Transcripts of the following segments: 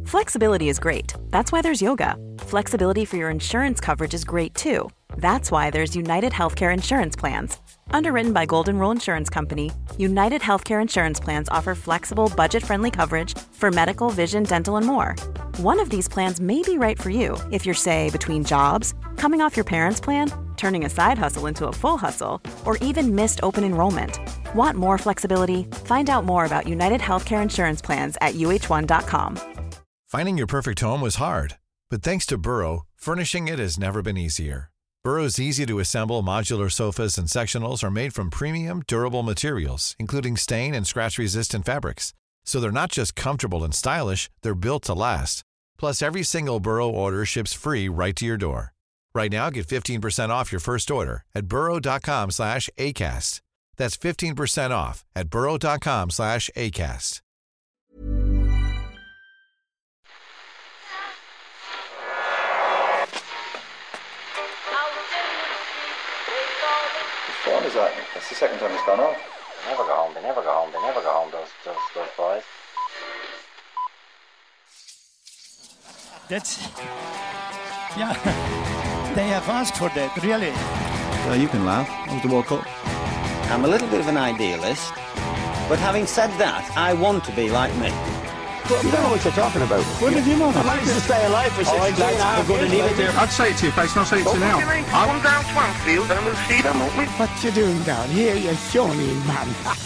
Flexibility is great. That's why there's yoga. Flexibility for your insurance coverage is great too. That's why there's United Healthcare Insurance Plans. Underwritten by Golden Rule Insurance Company, United Healthcare Insurance Plans offer flexible, budget-friendly coverage for medical, vision, dental, and more. One of these plans may be right for you if you're, say, between jobs, coming off your parents' plan, turning a side hustle into a full hustle, or even missed open enrollment. Want more flexibility? Find out more about United Healthcare Insurance Plans at uh1.com. Finding your perfect home was hard, but thanks to Burrow, furnishing it has never been easier. Burrow's easy-to-assemble modular sofas and sectionals are made from premium, durable materials, including stain and scratch-resistant fabrics. So they're not just comfortable and stylish, they're built to last. Plus, every single Burrow order ships free right to your door. Right now, get 15% off your first order at burrow.com/ACAST. That's 15% off at burrow.com/ACAST. What one is that? That's the second time it's gone off. They never go home, those boys. That's... Yeah, they have asked for that, really. You can laugh. That was the World Cup. I'm a little bit of an idealist, but having said that, I want to be like me. But you don't know what you're talking about. What did you know? I'd like to stay alive for 6 years. I'm going to leave it there. I'd say it to your face, not say it to you now. Come down to Anfield and we'll see them, won't we? What you doing down here, you shawny man?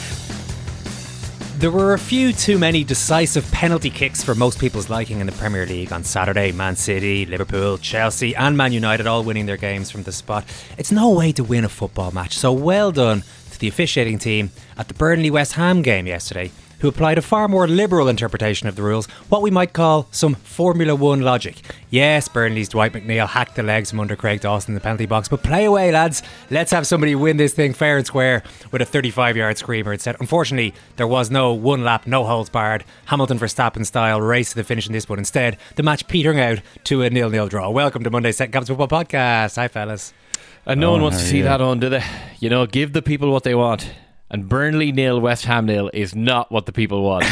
There were a few too many decisive penalty kicks for most people's liking in the Premier League on Saturday. Man City, Liverpool, Chelsea and Man United all winning their games from the spot. It's no way to win a football match, so well done to the officiating team at the Burnley-West Ham game yesterday, who applied a far more liberal interpretation of the rules, what we might call some Formula 1 logic. Yes, Burnley's Dwight McNeil hacked the legs from under Craig Dawson in the penalty box, but play away, lads. Let's have somebody win this thing fair and square with a 35-yard screamer instead. Unfortunately, there was no one lap, no holds barred, Hamilton Verstappen style race to the finish in this one. Instead, the match petering out to a 0-0 draw. Welcome to Monday's Second Captain's Football Podcast. Hi, fellas. And no one wants to see that on, do they? You know, give the people what they want. And Burnley 0, West Ham 0 is not what the people want.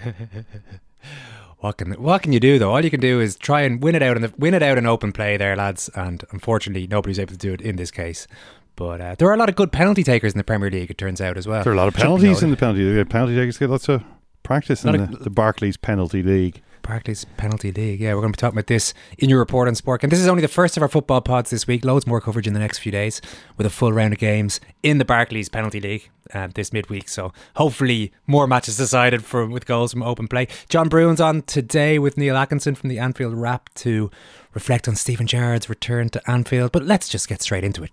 What can you do though? All you can do is try and win it out in open play there, lads. And unfortunately, nobody's able to do it in this case. But there are a lot of good penalty takers in the Premier League, it turns out as well. There are a lot of penalties in the penalty league. Penalty takers get lots of practice in the Barclays Penalty League. Barclays Penalty League. Yeah, we're going to be talking about this in your report on Sport. And this is only the first of our football pods this week. Loads more coverage in the next few days with a full round of games in the Barclays Penalty League this midweek. So hopefully more matches decided with goals from open play. John Bruin's on today with Neil Atkinson from the Anfield Wrap to reflect on Steven Gerrard's return to Anfield. But let's just get straight into it.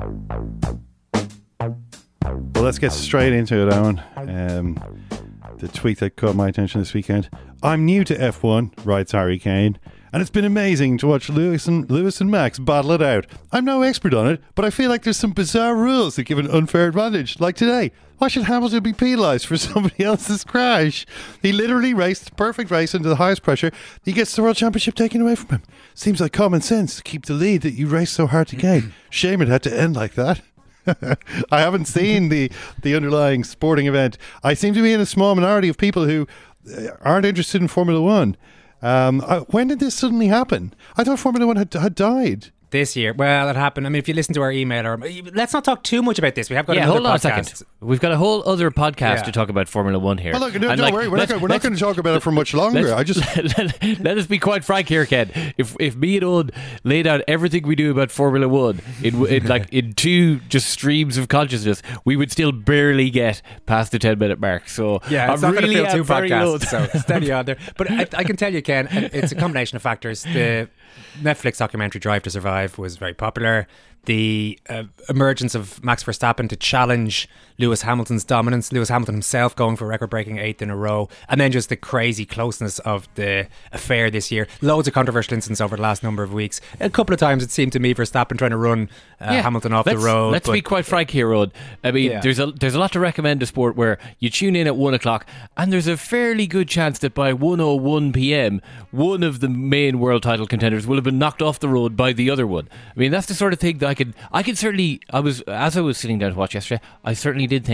Well, let's get straight into it, Owen. The tweet that caught my attention this weekend. I'm new to F1, writes Harry Kane, and it's been amazing to watch Lewis and Max battle it out. I'm no expert on it, but I feel like there's some bizarre rules that give an unfair advantage. Like today, why should Hamilton be penalised for somebody else's crash? He literally raced the perfect race under the highest pressure. He gets the World Championship taken away from him. Seems like common sense to keep the lead that you raced so hard to gain. Shame it had to end like that. I haven't seen the underlying sporting event. I seem to be in a small minority of people who aren't interested in Formula One. When did this suddenly happen? I thought Formula One had died. This year, well, it happened. I mean, if you listen to our email, let's not talk too much about this. We have got another hold on podcast. a second. We've got a whole other podcast to talk about Formula One here. Well, look, don't worry. We're not going to talk about it for much longer. Let us be quite frank here, Ken. If me and Owen laid out everything we do about Formula One in two just streams of consciousness, we would still barely get past the 10-minute mark. So yeah, it's I'm not really going to fill 2 podcasts. So steady on there. But I can tell you, Ken, it's a combination of factors. The Netflix documentary Drive to Survive was very popular. The emergence of Max Verstappen to challenge Lewis Hamilton's dominance, Lewis Hamilton himself going for a record-breaking 8th in a row, and then just the crazy closeness of the affair this year. Loads of controversial incidents over the last number of weeks. A couple of times it seemed to me Verstappen trying to run Hamilton off the road. Let's be quite frank here, Rod. I mean, there's a lot to recommend a sport where you tune in at 1 o'clock and there's a fairly good chance that by 1:01 p.m. one of the main world title contenders will have been knocked off the road by the other one. I mean, that's the sort of thing that I could certainly, as I was sitting down to watch yesterday, I certainly did think,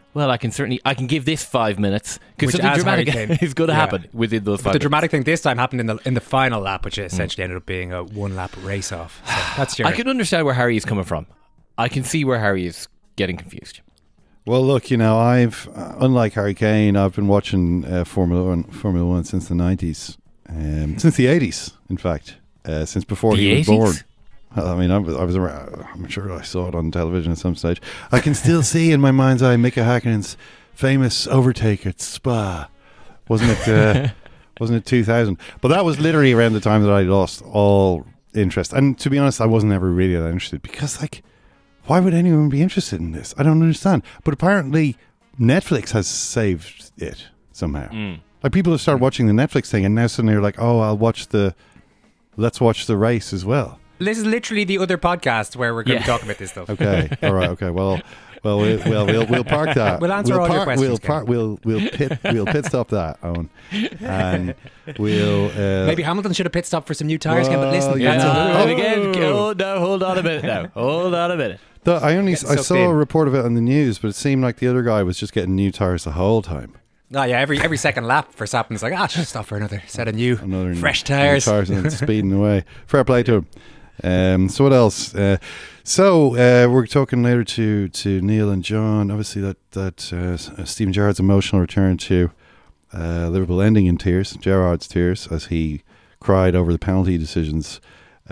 well, I can give this 5 minutes because Which, something as Harry dramatic Kane- is going to Yeah. happen within those 5 But the minutes. dramatic thing this time happened in the final lap, which essentially ended up being a one-lap race-off. So that's your... I can understand where Harry is coming from. I can see where Harry is getting confused. Well, look, I've unlike Harry Kane, I've been watching Formula One since the 90s, since the 80s, in fact, since before The he was 80s? born. I mean, I was around. I'm sure I saw it on television at some stage. I can still see in my mind's eye Mika Häkkinen's famous overtake at Spa. Wasn't it 2000? But that was literally around the time that I lost all interest. And to be honest, I wasn't ever really that interested because, like, why would anyone be interested in this? I don't understand. But apparently, Netflix has saved it somehow. Like, people have started watching the Netflix thing, and now suddenly they're like, "Oh, let's watch the race as well." This is literally the other podcast where we're going to be talking about this stuff. Okay, all right, okay. Well, we'll park that. We'll answer all your questions, We'll pit stop that, Owen, and we'll maybe Hamilton should have pit stopped for some new tires. But listen, Hold on a minute now. Hold on a minute. I saw a report of it on the news, but it seemed like the other guy was just getting new tires the whole time. Oh yeah, every second lap for Verstappen's like, just stop for another set of Another fresh tires. And then speeding away. Fair play to him. So what else? We're talking later to Neil and John. Obviously, that Steven Gerrard's emotional return to Liverpool ending in tears. Gerrard's tears as he cried over the penalty decisions.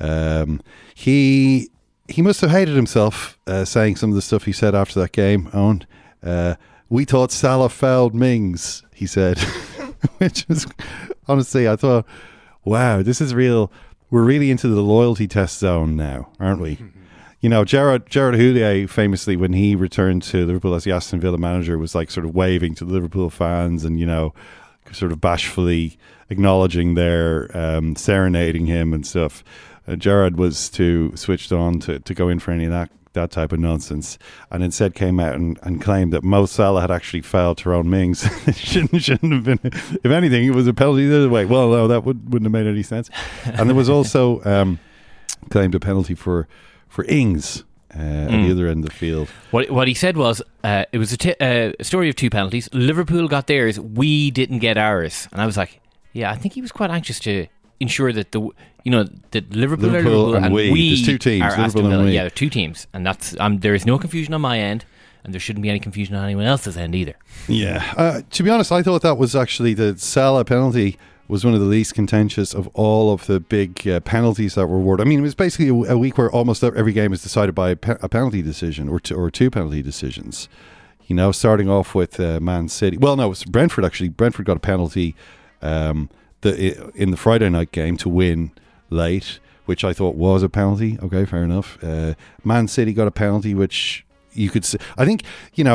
He must have hated himself saying some of the stuff he said after that game. Owen, we thought Salah fouled Mings, he said, which was honestly, I thought, wow, this is real. We're really into the loyalty test zone now, aren't we? Gerard Houllier famously, when he returned to Liverpool as the Aston Villa manager, was like sort of waving to the Liverpool fans and, sort of bashfully acknowledging their serenading him and stuff. Gerard was too switched on to go in for any of that type of nonsense, and instead came out and claimed that Mo Salah had actually fouled Tyrone Mings. It shouldn't have been. If anything, it was a penalty the other way. Well, no, that wouldn't have made any sense. And there was also claimed a penalty for Ings at the other end of the field. What he said was, it was a story of two penalties. Liverpool got theirs, we didn't get ours. And I was like, yeah, I think he was quite anxious to ensure that that Liverpool and we there's two teams, are Liverpool Aston and Villa. we. Yeah, there are two teams, and that's there is no confusion on my end, and there shouldn't be any confusion on anyone else's end either. Yeah, to be honest, I thought that was actually the Salah penalty was one of the least contentious of all of the big penalties that were awarded. I mean, it was basically a week where almost every game is decided by a penalty decision or two penalty decisions. Starting off with Man City. Well, no, it was Brentford actually. Brentford got a penalty in the Friday night game to win late, which I thought was a penalty. Okay, fair enough. Man City got a penalty, which you could say. I think,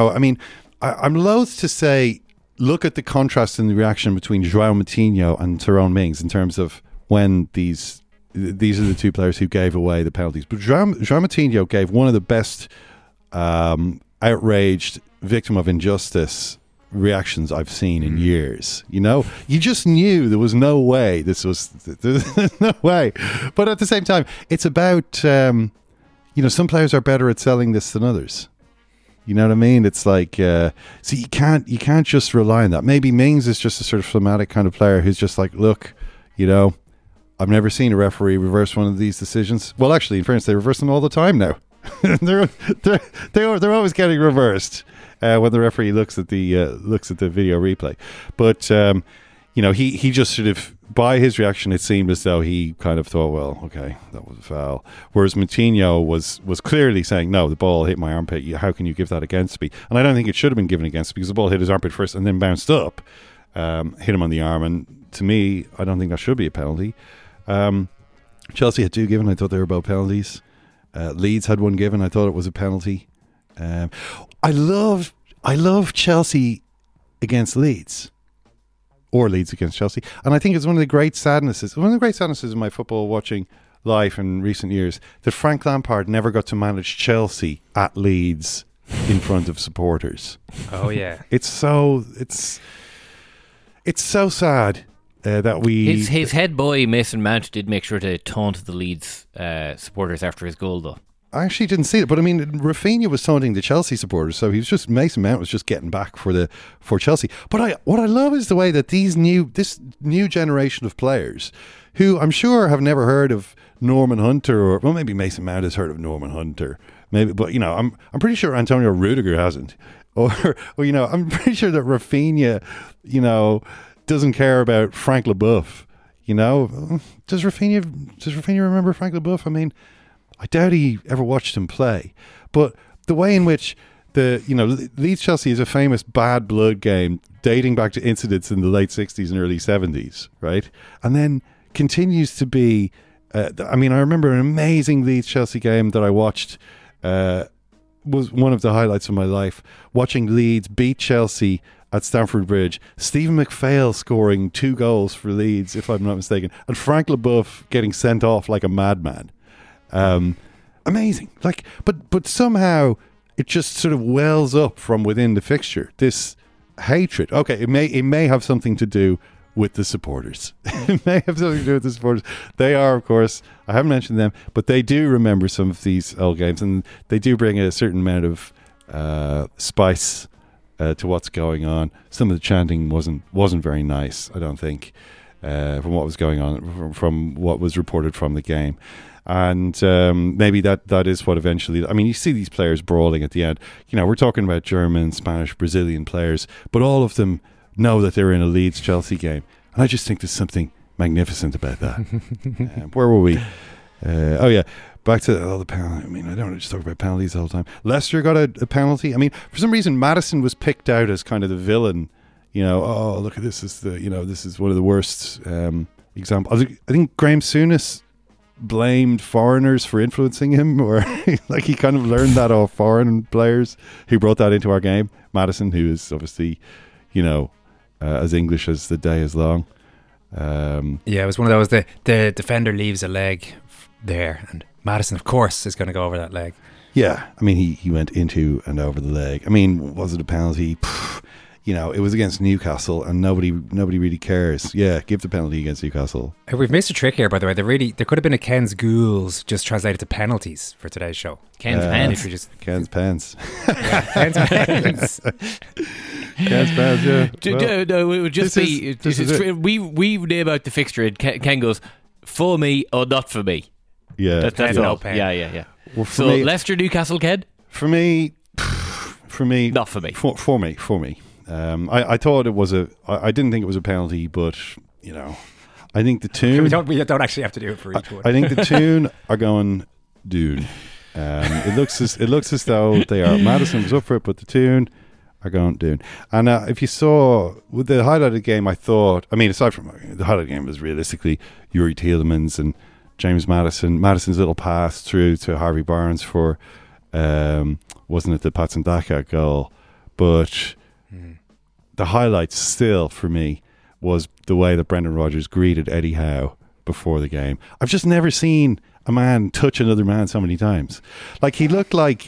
I'm loath to say, look at the contrast in the reaction between João Moutinho and Tyrone Mings in terms of when these are the two players who gave away the penalties. But João Moutinho gave one of the best outraged victim of injustice reactions I've seen in years. You just knew there was no way there's no way. But at the same time, it's about some players are better at selling this than others. You know what I mean? It's like so you can't just rely on that. Maybe Mings is just a sort of phlegmatic kind of player who's just like, look, I've never seen a referee reverse one of these decisions. Well, actually, in fairness, they reverse them all the time now. they're always getting reversed when the referee looks at the video replay. But he just sort of, by his reaction, it seemed as though he kind of thought, well, okay, that was a foul. Whereas Moutinho was clearly saying, no, the ball hit my armpit. How can you give that against me? And I don't think it should have been given against me because the ball hit his armpit first and then bounced up, hit him on the arm. And to me, I don't think that should be a penalty. Chelsea had two given. I thought they were both penalties. Leeds had one given. I thought it was a penalty. I love Chelsea against Leeds. Or Leeds against Chelsea. And I think it's one of the great sadnesses in my football watching life in recent years that Frank Lampard never got to manage Chelsea at Leeds in front of supporters. Oh yeah. It's so sad that we... His head boy Mason Mount did make sure to taunt the Leeds supporters after his goal though. I actually didn't see it, but I mean, Rafinha was taunting the Chelsea supporters, so Mason Mount was just getting back for Chelsea. But what I love is the way that this new generation of players, who I'm sure have never heard of Norman Hunter, or well, maybe Mason Mount has heard of Norman Hunter, maybe, but I'm pretty sure Antonio Rudiger hasn't, or I'm pretty sure that Rafinha, doesn't care about Frank Leboeuf. Does Rafinha remember Frank Leboeuf? I mean, I doubt he ever watched him play, but the way in which Leeds Chelsea is a famous bad blood game dating back to incidents in the late 60s and early 70s, right? And then continues to be, I remember an amazing Leeds Chelsea game that I watched, was one of the highlights of my life, watching Leeds beat Chelsea at Stamford Bridge. Stephen McPhail scoring 2 goals for Leeds, if I'm not mistaken, and Frank Leboeuf getting sent off like a madman. Amazing. But somehow it just sort of wells up from within the fixture, this hatred. Okay, it may have something to do with the supporters. It may have something to do with the supporters. They are, of course, I haven't mentioned them, but they do remember some of these old games, and they do bring a certain amount of spice to what's going on. Some of the chanting wasn't very nice, I don't think, from what was going on, from what was reported from the game. And maybe that is what eventually, I mean, you see these players brawling at the end. We're talking about German, Spanish, Brazilian players, but all of them know that they're in a Leeds Chelsea game. And I just think there's something magnificent about that. Where were we? Back to the penalty. I mean, I don't want to just talk about penalties the whole time. Leicester got a penalty. I mean, for some reason, Maddison was picked out as kind of the villain. Oh, look at this. This is one of the worst examples. I think Graham Souness blamed foreigners for influencing him, or he kind of learned that off foreign players. He brought that into our game. Maddison, who is obviously, as English as the day is long. It was one of those, the defender leaves a leg there, and Maddison, of course, is going to go over that leg. Yeah, I mean, he went into and over the leg. I mean, was it a penalty? It was against Newcastle, and nobody really cares. Yeah, give the penalty against Newcastle. We've missed a trick here, by the way. There could have been a Ken's Ghouls just translated to penalties for today's show. Ken's Pens. Ken's Pens. Yeah, Ken's Pens. Ken's Pens, yeah. No, it would just be... We name out the fixture, and Ken goes, for me or not for me. Yeah. That's all. Yeah. Well, so me, Leicester, Newcastle, Ken? For me... Not for me. For me. I thought it was I didn't think it was a penalty, but I think the tune. We don't actually have to do it for each one. I think the tune are going Dune. It looks as though they are. Maddison was up for it, but the tune are going Dune. And if you saw with the highlighted game, aside from the highlighted game was realistically Yuri Tielemans and James Maddison. Maddison's little pass through to Harvey Barnes for wasn't it the Patson Daka goal, but. The highlight still for me was the way that Brendan Rodgers greeted Eddie Howe before the game. I've just never seen a man touch another man so many times. He looked like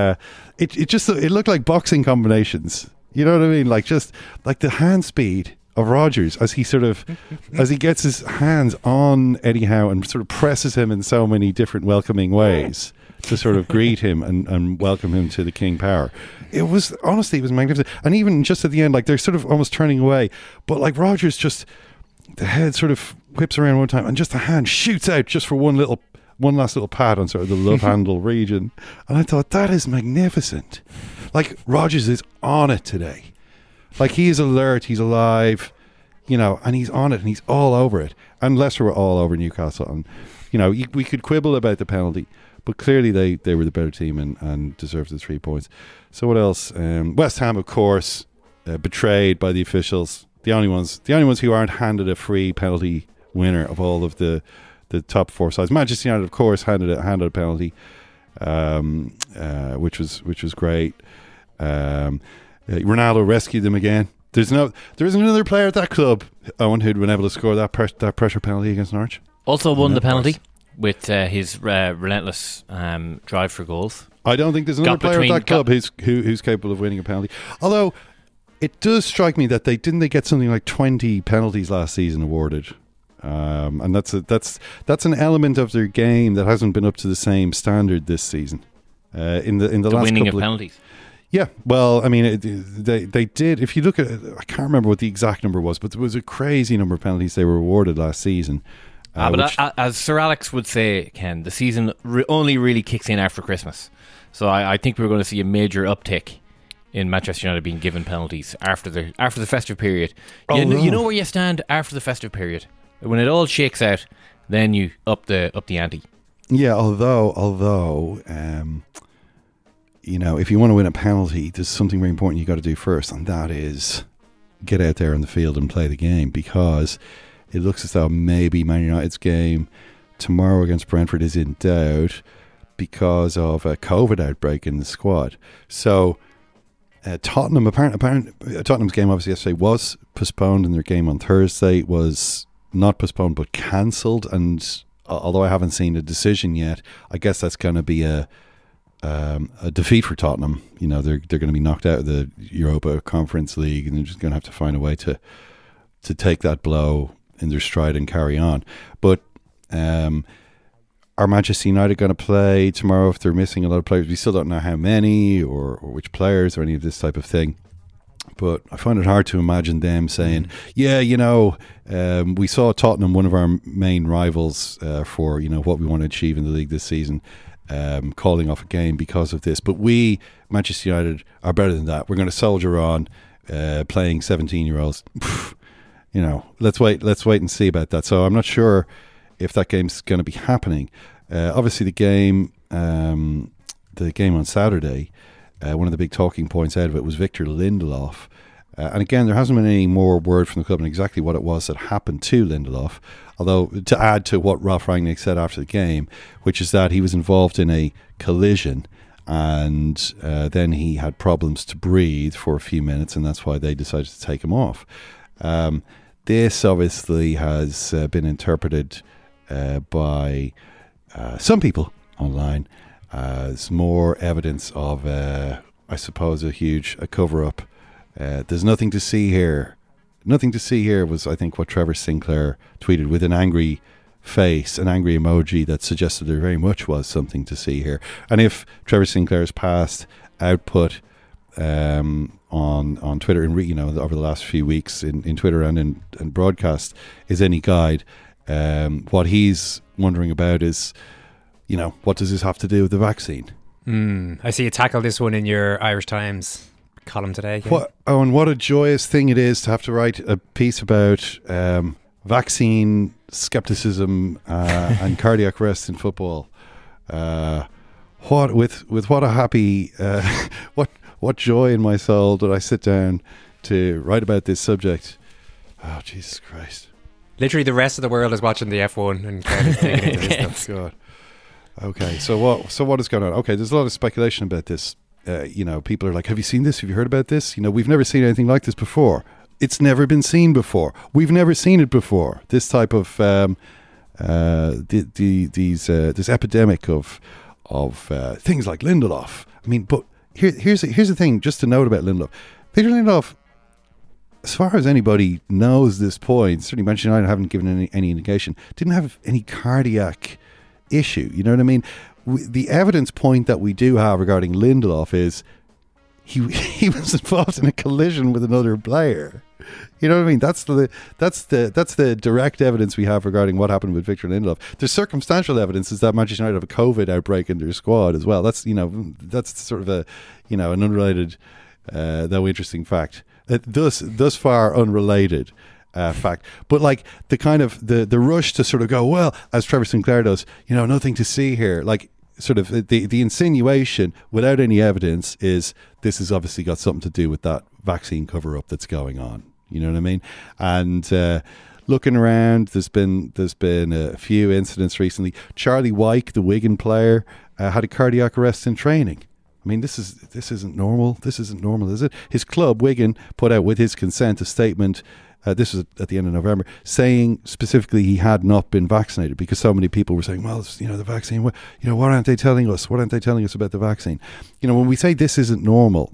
it looked like boxing combinations. You know what I mean? Just the hand speed of Rodgers as he gets his hands on Eddie Howe and sort of presses him in so many different welcoming ways to sort of greet him and welcome him to the King Power. It was magnificent. And even just at the end, they're sort of almost turning away, but Rodgers just, the head sort of whips around one time and just the hand shoots out just for one last little pat on sort of the love handle region. And I thought, that is magnificent. Rodgers is on it today. He is alert, he's alive, and he's on it and he's all over it. And Leicester were all over Newcastle. And, we could quibble about the penalty, but clearly they were the better team and deserved the 3 points. So what else? West Ham, of course, betrayed by the officials. The only ones who aren't handed a free penalty winner of all of the top 4 sides. Manchester United, of course, handed a penalty, which was great. Ronaldo rescued them again. There isn't another player at that club, Owen, who'd been able to score that pressure penalty against Norwich. Also won the penalty with his relentless drive for goals. I don't think there's another player at that club who's capable of winning a penalty. Although it does strike me that they get something like 20 penalties last season awarded. And that's an element of their game that hasn't been up to the same standard this season. In the last winning couple of penalties. Yeah, well, I mean, they did. If you look at, I can't remember what the exact number was, but there was a crazy number of penalties they were awarded last season. As Sir Alex would say, Ken, the season only really kicks in after Christmas. So I think we're going to see a major uptick in Manchester United being given penalties after the festive period. You know where you stand after the festive period. When it all shakes out, then you up the ante. Yeah, although if you want to win a penalty, there's something very important you got to do first, and that is get out there on the field and play the game, because it looks as though maybe Man United's game tomorrow against Brentford is in doubt because of a COVID outbreak in the squad. So Tottenham's game obviously yesterday was postponed, and their game on Thursday was not postponed but cancelled. And although I haven't seen a decision yet, I guess that's going to be a defeat for Tottenham. They're going to be knocked out of the Europa Conference League, and they're just going to have to find a way to take that blow in their stride and carry on. But are Manchester United going to play tomorrow if they're missing a lot of players? We still don't know how many or which players or any of this type of thing. But I find it hard to imagine them saying, we saw Tottenham, one of our main rivals for what we want to achieve in the league this season, calling off a game because of this. But we, Manchester United, are better than that. We're going to soldier on, playing 17-year-olds. Let's wait and see about that. So I'm not sure if that game's going to be happening. Obviously, the game on Saturday, one of the big talking points out of it was Victor Lindelof. And again, there hasn't been any more word from the club on exactly what it was that happened to Lindelof. Although, to add to what Ralf Rangnick said after the game, which is that he was involved in a collision, and then he had problems to breathe for a few minutes, and that's why they decided to take him off. This obviously has been interpreted by some people online as more evidence of, I suppose, a cover-up. There's nothing to see here. Nothing to see here was, I think, what Trevor Sinclair tweeted with an angry face, an angry emoji that suggested there very much was something to see here. And if Trevor Sinclair's past output on Twitter and over the last few weeks in Twitter and in broadcast is any guide, what he's wondering about is, what does this have to do with the vaccine? I see you tackled this one in your Irish Times column today. And what a joyous thing it is to have to write a piece about vaccine skepticism and cardiac arrest in football. What a happy what joy in my soul did I sit down to write about this subject. Oh, Jesus Christ. Literally the rest of the world is watching the F1 and taking into this stuff. God. Okay, so what is going on? Okay, there's a lot of speculation about this. People are like, have you seen this? Have you heard about this? We've never seen anything like this before. It's never been seen before. We've never seen it before. This type of this epidemic of things like Lindelof. I mean, but here's the thing. Just to note about Lindelof, Victor Lindelof, as far as anybody knows this point, certainly Manchester United haven't given any indication, didn't have any cardiac issue. You know what I mean? The evidence point that we do have regarding Lindelof is he was involved in a collision with another player. You know what I mean? That's the direct evidence we have regarding what happened with Victor Lindelof. There's circumstantial evidence is that Manchester United have a COVID outbreak in their squad as well. That's sort of an unrelated though interesting fact. Thus far unrelated fact. But like the kind of the rush to sort of go, well, as Trevor Sinclair does, nothing to see here. Like sort of the insinuation without any evidence is this has obviously got something to do with that vaccine cover-up that's going on. You know what I mean? And looking around, there's been a few incidents recently. Charlie Wyke, the Wigan player, had a cardiac arrest in training. I mean, this isn't normal. This isn't normal, is it? His club, Wigan, put out with his consent a statement. This was at the end of November, saying specifically he had not been vaccinated because so many people were saying, well, the vaccine, what aren't they telling us? What aren't they telling us about the vaccine? When we say this isn't normal,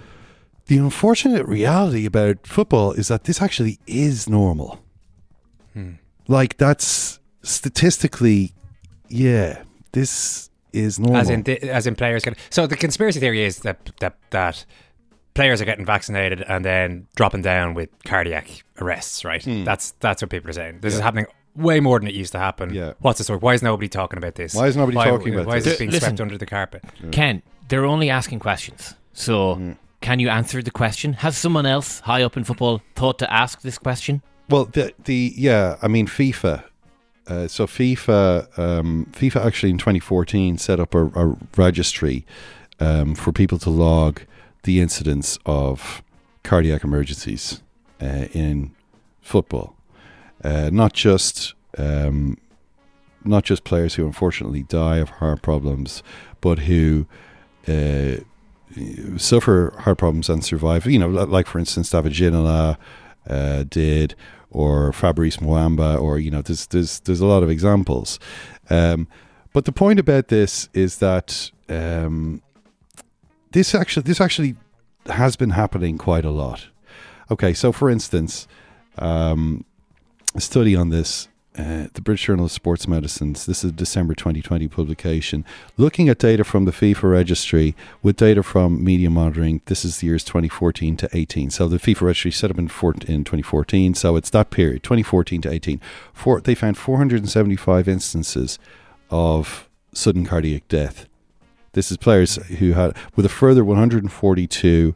the unfortunate reality about football is that this actually is normal. Like, that's statistically, this is normal. As in players get. So the conspiracy theory is that players are getting vaccinated and then dropping down with cardiac arrests, right? That's what people are saying. This is happening way more than it used to happen. Yeah. What's the story? Why is nobody talking about this? Why is nobody talking about this? Why is it being Listen, swept under the carpet? Ken, they're only asking questions. So can you answer the question? Has someone else high up in football thought to ask this question? Well, FIFA. So FIFA actually in 2014 set up a registry for people to log the incidence of cardiac emergencies in football. Not just players who unfortunately die of heart problems, but who suffer heart problems and survive. You know, like for instance, David Ginola did, or Fabrice Muamba, or there's a lot of examples. But the point about this is that this actually has been happening quite a lot. Okay, so for instance, a study on this, the British Journal of Sports Medicine, this is a December 2020 publication, looking at data from the FIFA registry with data from media monitoring. This is the years 2014 to 18. So the FIFA registry set up in 2014, so it's that period, 2014 to 18. They found 475 instances of sudden cardiac death. This is players who had, with a further 142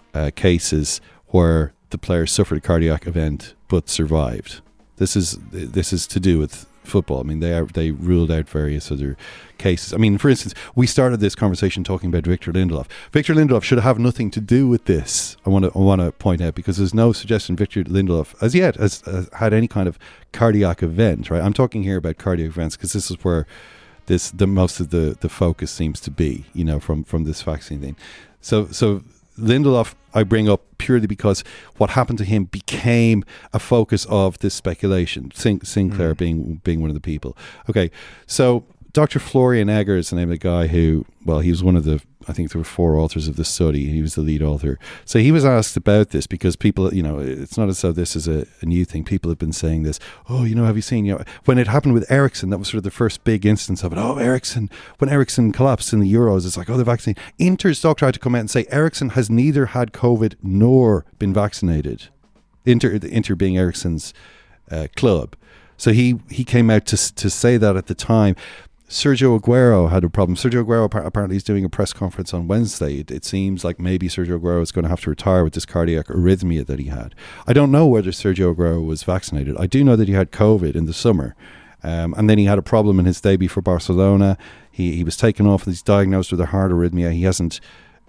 cases where the player suffered a cardiac event but survived. This is to do with football. I mean, they ruled out various other cases. I mean, for instance, we started this conversation talking about Victor Lindelof. Victor Lindelof should have nothing to do with this. I want to point out, because there's no suggestion Victor Lindelof as yet has had any kind of cardiac event. Right? I'm talking here about cardiac events because this is where the most of the focus seems to be. From this vaccine thing. So Lindelof I bring up purely because what happened to him became a focus of this speculation. Sinclair being one of the people. Okay, so Dr. Florian Egger is the name of the guy who, he was one of the, I think there were 4 authors of the study. He was the lead author. So he was asked about this because people, it's not as though this is a new thing. People have been saying this. Oh, have you seen, when it happened with Ericsson, that was sort of the first big instance of it. Oh, Ericsson, when Ericsson collapsed in the Euros, it's like, the vaccine. Inter's doctor had to come out and say Ericsson has neither had COVID nor been vaccinated. Inter being Ericsson's club. So he came out to say that at the time. Sergio Aguero had a problem. Sergio Aguero apparently is doing a press conference on Wednesday. It seems like maybe Sergio Aguero is going to have to retire with this cardiac arrhythmia that he had. I don't know whether Sergio Aguero was vaccinated. I do know that he had COVID in the summer. And then he had a problem in his debut for Barcelona. He was taken off and he's diagnosed with a heart arrhythmia. He hasn't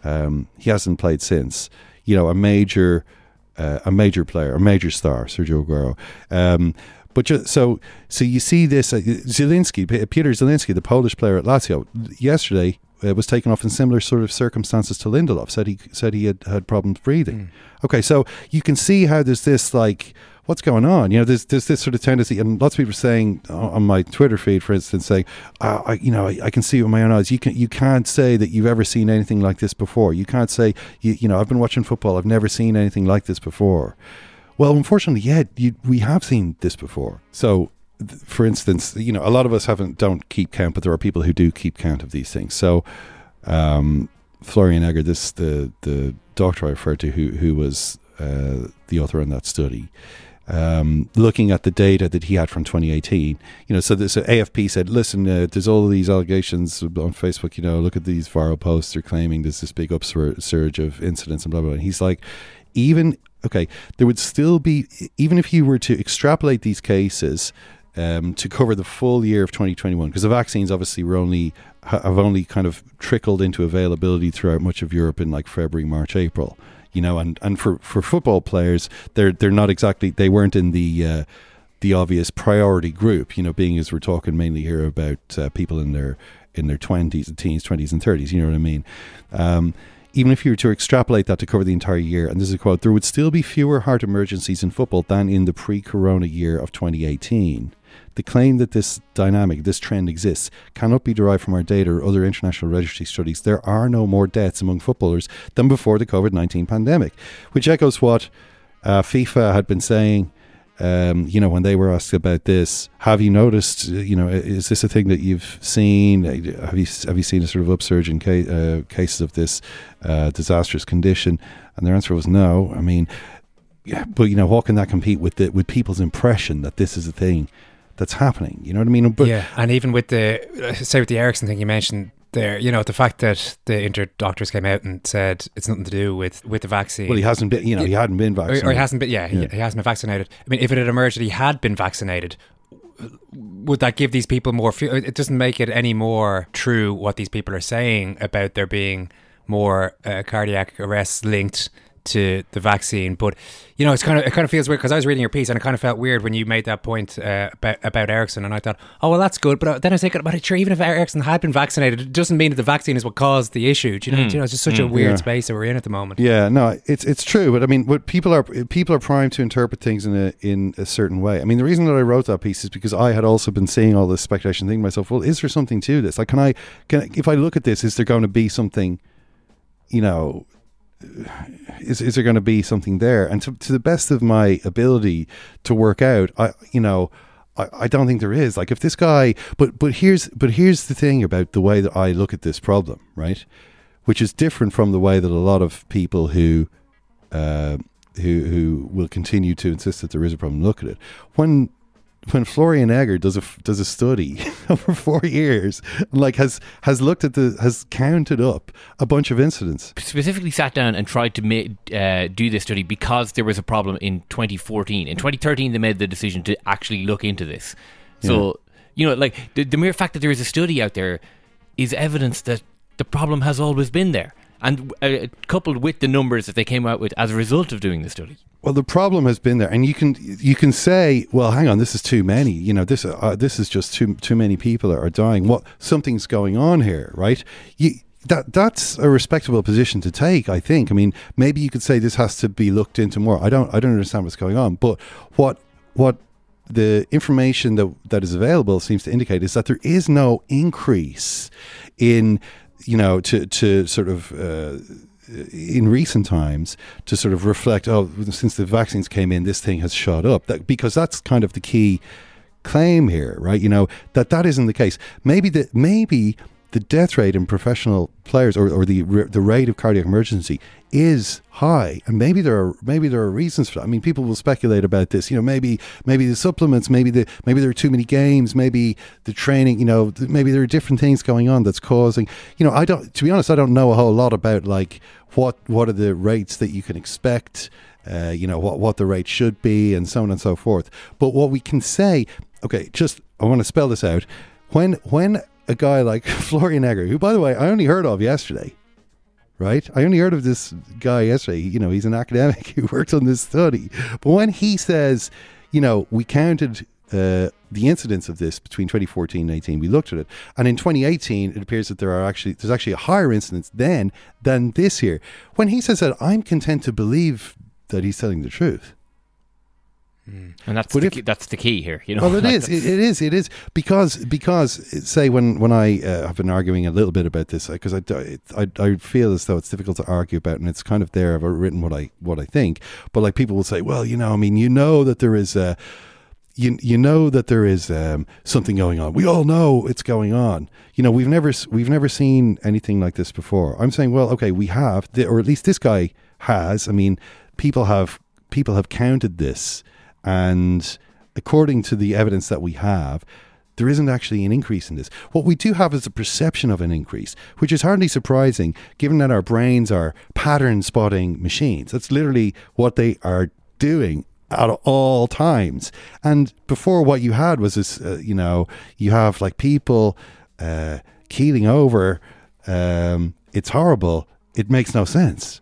played since. A major player, a major star, Sergio Aguero. But so you see this, Peter Zielinski, the Polish player at Lazio, yesterday was taken off in similar sort of circumstances to Lindelof. Said he had problems breathing. Okay, so you can see how there's this, like, what's going on? There's this sort of tendency, and lots of people are saying on my Twitter feed, for instance, saying, I can see it with my own eyes. You can't say that you've ever seen anything like this before. You can't say, I've been watching football, I've never seen anything like this before. Well, unfortunately, we have seen this before. So, for instance, a lot of us don't keep count, but there are people who do keep count of these things. So, Florian Egger, the doctor I referred to, who was the author on that study, looking at the data that he had from 2018, so AFP said, listen, there's all of these allegations on Facebook, look at these viral posts, they're claiming there's this big upsurge of incidents and blah, blah, blah. And he's like, there would still be, even if you were to extrapolate these cases to cover the full year of 2021, because the vaccines obviously have only kind of trickled into availability throughout much of Europe in like February, March, April, and for football players, they're not exactly, they weren't in the obvious priority group, being as we're talking mainly here about people in their 20s and teens, 20s and 30s, you know what I mean? Even if you were to extrapolate that to cover the entire year, and this is a quote, there would still be fewer heart emergencies in football than in the pre-corona year of 2018. The claim that this trend exists, cannot be derived from our data or other international registry studies. There are no more deaths among footballers than before the COVID-19 pandemic, which echoes what FIFA had been saying when they were asked about this, have you noticed, is this a thing that you've seen? Have you seen a sort of upsurge in cases of this disastrous condition? And their answer was no. I mean, yeah, but how can that compete with people's impression that this is a thing that's happening? You know what I mean? But yeah, and even with the Ericsson thing you mentioned there, the fact that the Inter doctors came out and said it's nothing to do with the vaccine. Well, he hasn't been, he hadn't been vaccinated. Or he hasn't been, he hasn't been vaccinated. I mean, if it had emerged that he had been vaccinated, would that give these people more it doesn't make it any more true what these people are saying about there being more cardiac arrests linked to the vaccine. But it kind of feels weird, because I was reading your piece and it kind of felt weird when you made that point about Ericsson, and I thought, oh well, that's good. But then I was thinking about it. Sure, even if Ericsson had been vaccinated, it doesn't mean that the vaccine is what caused the issue. Do you know, it's just such a weird space that we're in at the moment. Yeah, no, it's true. But I mean, what people are primed to interpret things in a certain way. I mean, the reason that I wrote that piece is because I had also been seeing all this speculation, thinking to myself, well, is there something to this? Like, can I if I look at this, is there going to be something? Is there going to be something there? And to the best of my ability to work out, I don't think there is. Like, if this guy, but here's the thing about the way that I look at this problem, right? Which is different from the way that a lot of people who will continue to insist that there is a problem look at it. When Florian Egger does a study over 4 years, like has counted up a bunch of incidents, specifically sat down and tried to do this study because there was a problem in 2014. In 2013, they made the decision to actually look into this. So like the mere fact that there is a study out there is evidence that the problem has always been there, and coupled with the numbers that they came out with as a result of doing the study. Well, the problem has been there, and you can say, well, hang on, this is too many. This is just too many people are dying. Something's going on here, right? That's a respectable position to take, I think. I mean, maybe you could say this has to be looked into more. I don't understand what's going on, but what the information that is available seems to indicate is that there is no increase in to sort of. In recent times, to sort of reflect, since the vaccines came in, this thing has shot up. Because that's kind of the key claim here, right? That isn't the case. Maybe the death rate in professional players, or the rate of cardiac emergency, is high, and maybe there are reasons for that. I mean, people will speculate about this. Maybe the supplements, maybe there are too many games, maybe the training. Maybe there are different things going on that's causing. To be honest, I don't know a whole lot about like what are the rates that you can expect. What the rate should be, and so on and so forth. But what we can say, I want to spell this out. When a guy like Florian Egger, who, by the way, I only heard of yesterday. Right? I only heard of this guy yesterday. He's an academic who worked on this study. But when he says, we counted the incidence of this between 2014 and 2018, we looked at it. And in 2018, it appears that there's actually a higher incidence then than this year. When he says that, I'm content to believe that he's telling the truth. And that's the key here, Well, it is because say when I have been arguing a little bit about this, because I feel as though it's difficult to argue about, and it's kind of there. I've written what I think, but like people will say, well, that there is that there is something going on. We all know it's going on. We've never seen anything like this before. I'm saying, well, okay, we have, or at least this guy has. I mean, people have counted this. And according to the evidence that we have, there isn't actually an increase in this. What we do have is a perception of an increase, which is hardly surprising given that our brains are pattern spotting machines. That's literally what they are doing at all times. And before, what you had was this, you have like people keeling over. It's horrible. It makes no sense.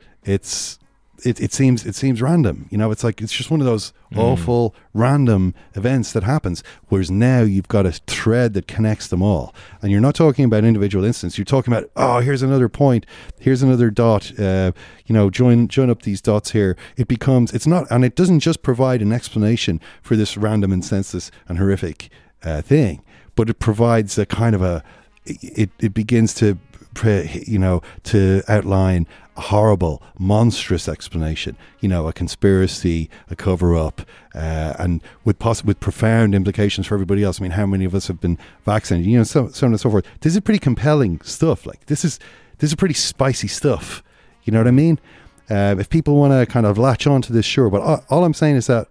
It seems random. It's like, it's just one of those awful random events that happens, whereas now you've got a thread that connects them all, and you're not talking about individual incidents. You're talking about, here's another point, here's another dot, join up these dots here. It's not, and it doesn't just provide an explanation for this random and senseless and horrific thing, but it provides a kind of it begins to to outline a horrible, monstrous explanation, a conspiracy, a cover-up, and with profound implications for everybody else. I mean, how many of us have been vaccinated? So on and so forth. This is pretty compelling stuff. Like this is pretty spicy stuff. You know what I mean? If people want to kind of latch on to this, sure. But all I'm saying is that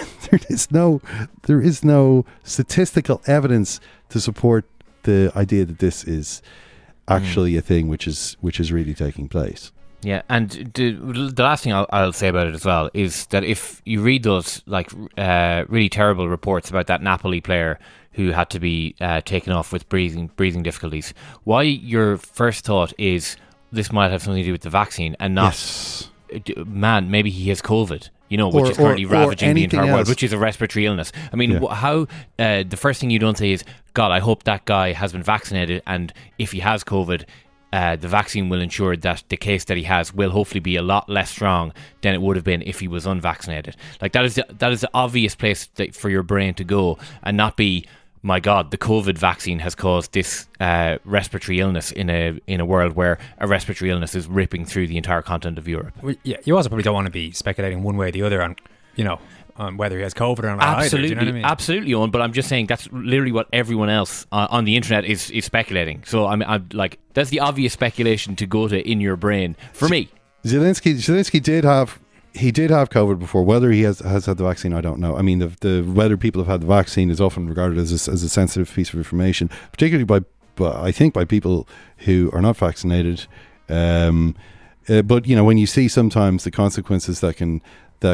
there is no statistical evidence to support the idea that this is actually a thing which is really taking place. Yeah, and the last thing I'll say about it as well is that if you read those really terrible reports about that Napoli player who had to be taken off with breathing difficulties, why your first thought is this might have something to do with the vaccine and not, man, maybe he has COVID. Which is currently ravaging the entire world, which is a respiratory illness. I mean, how the first thing you don't say is, God, I hope that guy has been vaccinated, and if he has COVID, the vaccine will ensure that the case that he has will hopefully be a lot less strong than it would have been if he was unvaccinated. Like that is the obvious place for your brain to go, and not be, my God, the COVID vaccine has caused this respiratory illness in a world where a respiratory illness is ripping through the entire continent of Europe. Well, yeah, you also probably don't want to be speculating one way or the other on whether he has COVID or not. Absolutely, either, do you know what I mean? Absolutely, Owen. But I'm just saying that's literally what everyone else on the internet is speculating. So I'm like, that's the obvious speculation to go to in your brain for me. Zelensky did have. He did have COVID before. Whether he has had the vaccine, I don't know. I mean, the whether people have had the vaccine is often regarded as a sensitive piece of information, particularly by people who are not vaccinated. But when you see sometimes the consequences that can.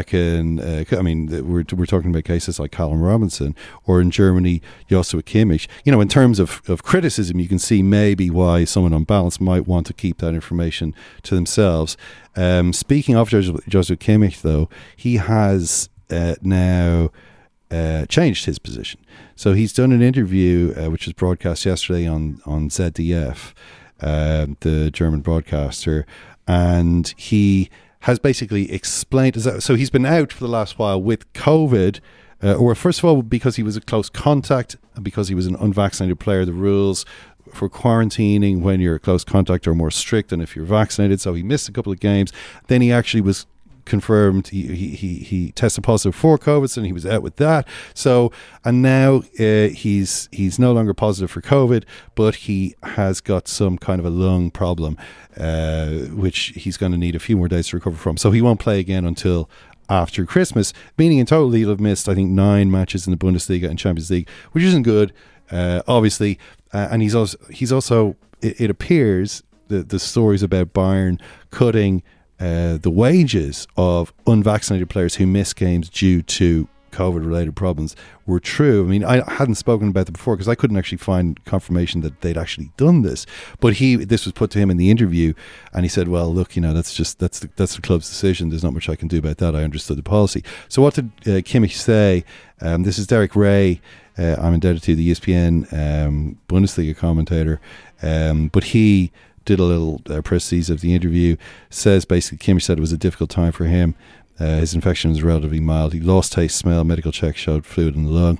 I mean, we're talking about cases like Callum Robinson, or in Germany, Joshua Kimmich. In terms of criticism, you can see maybe why someone on balance might want to keep that information to themselves. Speaking of Joshua Kimmich, though, he has now changed his position. So he's done an interview, which was broadcast yesterday on ZDF, the German broadcaster, and he has basically explained, so he's been out for the last while with COVID, or first of all, because he was a close contact, and because he was an unvaccinated player, the rules for quarantining when you're a close contact are more strict than if you're vaccinated, so he missed a couple of games. Then he actually was confirmed, he tested positive for COVID, so he was out with that. So, and now he's no longer positive for COVID, but he has got some kind of a lung problem, which he's going to need a few more days to recover from. So he won't play again until after Christmas, meaning in total he'll have missed, I think, 9 matches in the Bundesliga and Champions League, which isn't good, obviously. And he's also it appears that the stories about Bayern cutting the wages of unvaccinated players who miss games due to COVID-related problems were true. I mean, I hadn't spoken about that before because I couldn't actually find confirmation that they'd actually done this. But this was put to him in the interview, and he said, "Well, look, that's the club's decision. There's not much I can do about that. I understood the policy." So, what did Kimmich say? This is Derek Ray. I'm indebted to the ESPN Bundesliga commentator, but he did a little précis of the interview. Says basically, Kimmich said it was a difficult time for him. His infection was relatively mild. He lost taste, smell. Medical check showed fluid in the lung.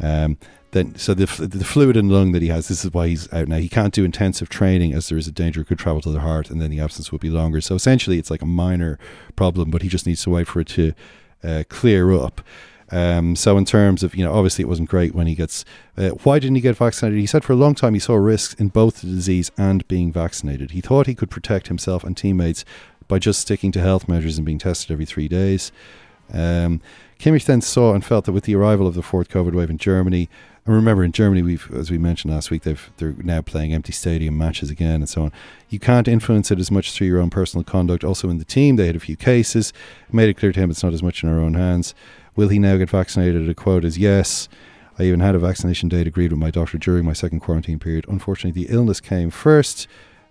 So the fluid in the lung that he has, this is why he's out now. He can't do intensive training as there is a danger it could travel to the heart, and then the absence would be longer. So essentially, it's like a minor problem, but he just needs to wait for it to clear up. So in terms of, obviously it wasn't great when he gets... why didn't he get vaccinated? He said for a long time he saw risks in both the disease and being vaccinated. He thought he could protect himself and teammates by just sticking to health measures and being tested every 3 days. Kimmich then saw and felt that with the arrival of the fourth COVID wave in Germany, and remember in Germany, as we mentioned last week, they're now playing empty stadium matches again and so on. You can't influence it as much through your own personal conduct. Also in the team, they had a few cases. It made it clear to him it's not as much in our own hands. Will he now get vaccinated? A quote is, "Yes. I even had a vaccination date agreed with my doctor during my second quarantine period. Unfortunately, the illness came first.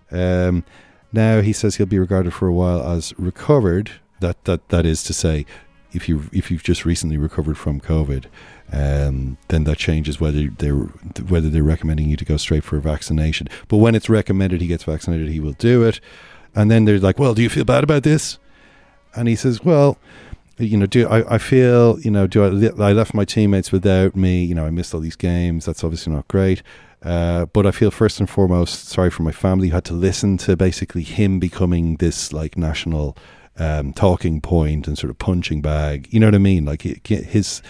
Now he says he'll be regarded for a while as recovered." That is to say, if you've just recently recovered from COVID, then that changes whether they're recommending you to go straight for a vaccination. But when it's recommended he gets vaccinated, he will do it. And then they're like, "Well, do you feel bad about this?" And he says, "Well, I feel, I left my teammates without me, I missed all these games, that's obviously not great, but I feel first and foremost sorry for my family who had to listen to basically him becoming this like national talking point and sort of punching bag, you know what I mean, like his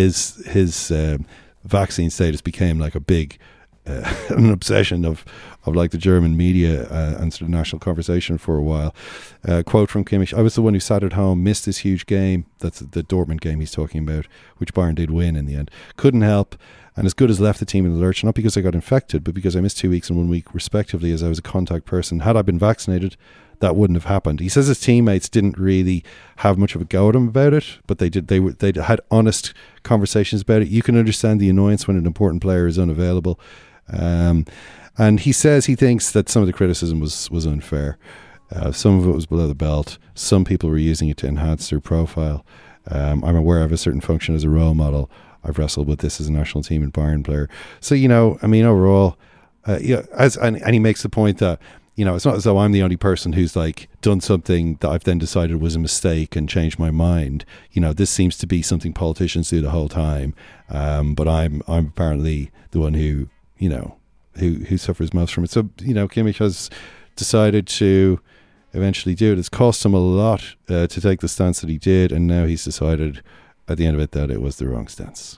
vaccine status became like a big an obsession of like the German media and sort of national conversation for a while. Quote from Kimmich: "I was the one who sat at home, missed this huge game," that's the Dortmund game he's talking about, which Bayern did win in the end. "Couldn't help, and as good as left the team in the lurch, not because I got infected, but because I missed 2 weeks and 1 week respectively as I was a contact person. Had I been vaccinated, that wouldn't have happened." He says his teammates didn't really have much of a go at him about it, but they did. They had honest conversations about it. You can understand the annoyance when an important player is unavailable. And he says he thinks that some of the criticism was unfair. Some of it was below the belt. Some people were using it to enhance their profile. I'm aware of a certain function as a role model. I've wrestled with this as a national team and Bayern player. So, overall, and he makes the point that, it's not as though I'm the only person who's like done something that I've then decided was a mistake and changed my mind. This seems to be something politicians do the whole time. But I'm apparently the one who suffers most from it. So, Kimmich has decided to eventually do it. It's cost him a lot to take the stance that he did, and now he's decided at the end of it that it was the wrong stance.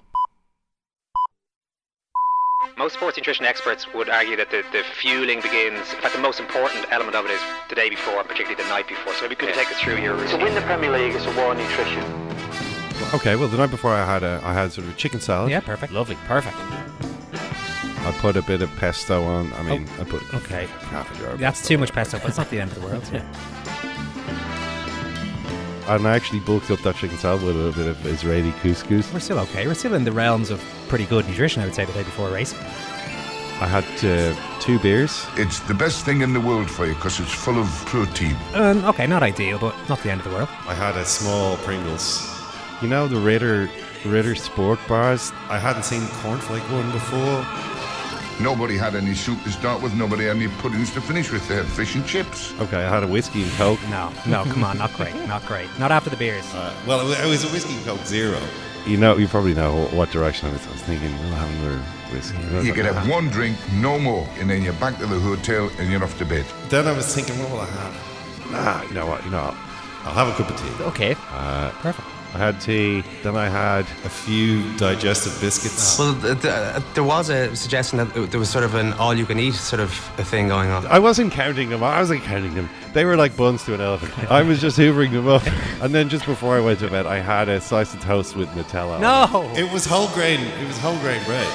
Most sports nutrition experts would argue that the fueling begins, in fact the most important element of it is the day before, and particularly the night before. So maybe could you take us through your routine? To win the Premier League is a war on nutrition. Okay, well the night before I had sort of a chicken salad. Yeah, perfect. Lovely, perfect. I put a bit of pesto on. I put half a jar. That's too much pesto, but it's not the end of the world. And I actually bulked up that chicken salad with a little bit of Israeli couscous. We're still okay. We're still in the realms of pretty good nutrition, I would say, the day before a race. I had 2 beers. It's the best thing in the world for you because it's full of protein. Okay, not ideal, but not the end of the world. I had a small Pringles. The Ritter Sport bars. I hadn't seen the cornflake one before. Nobody had any soup to start with, nobody had any puddings to finish with. They had fish and chips. Okay, I had a whiskey and Coke. No, come on, not great. Not after the beers. Well, it was a whiskey and Coke zero. You probably know what direction I was thinking. We'll have another whiskey. You could have one drink, no more, and then you're back to the hotel and you're off to bed. Then I was thinking, what will I have? You know what? I'll have a cup of tea. Okay, perfect. I had tea, then I had a few digestive biscuits. Well, there was a suggestion that there was sort of an all-you-can-eat sort of a thing going on. I wasn't counting them. They were like buns to an elephant. I was just hoovering them up. And then just before I went to bed, I had a slice of toast with Nutella. No! It was whole grain bread.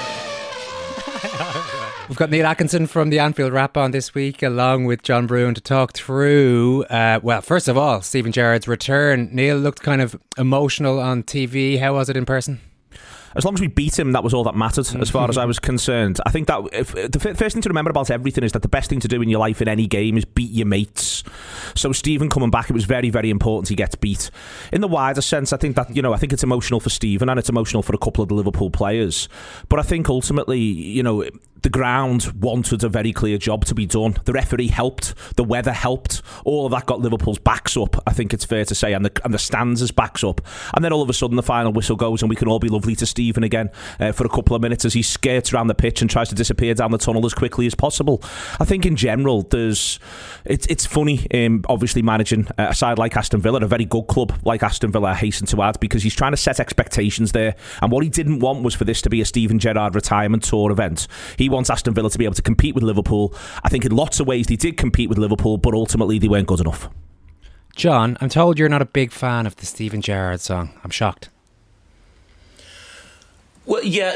We've got Neil Atkinson from the Anfield Wrap on this week, along with John Brewin, to talk through, first of all, Steven Gerrard's return. Neil looked kind of emotional on TV. How was it in person? As long as we beat him, that was all that mattered, as far as I was concerned. I think that the first thing to remember about everything is that the best thing to do in your life in any game is beat your mates. So Stephen coming back, it was very, very important he gets beat. In the wider sense, I think that, I think it's emotional for Stephen and it's emotional for a couple of the Liverpool players. But I think ultimately, the ground wanted a very clear job to be done. The referee helped, the weather helped. All of that got Liverpool's backs up, I think it's fair to say, and the stands' backs up. And then all of a sudden the final whistle goes and we can all be lovely to Stephen again for a couple of minutes as he skirts around the pitch and tries to disappear down the tunnel as quickly as possible. I think in general it's funny, obviously managing a side like Aston Villa, a very good club like Aston Villa, I hasten to add, because he's trying to set expectations there, and what he didn't want was for this to be a Steven Gerrard retirement tour event. He wants Aston Villa to be able to compete with Liverpool. I think in lots of ways they did compete with Liverpool, but ultimately they weren't good enough. John, I'm told you're not a big fan of the Steven Gerrard song. I'm shocked. Well, yeah,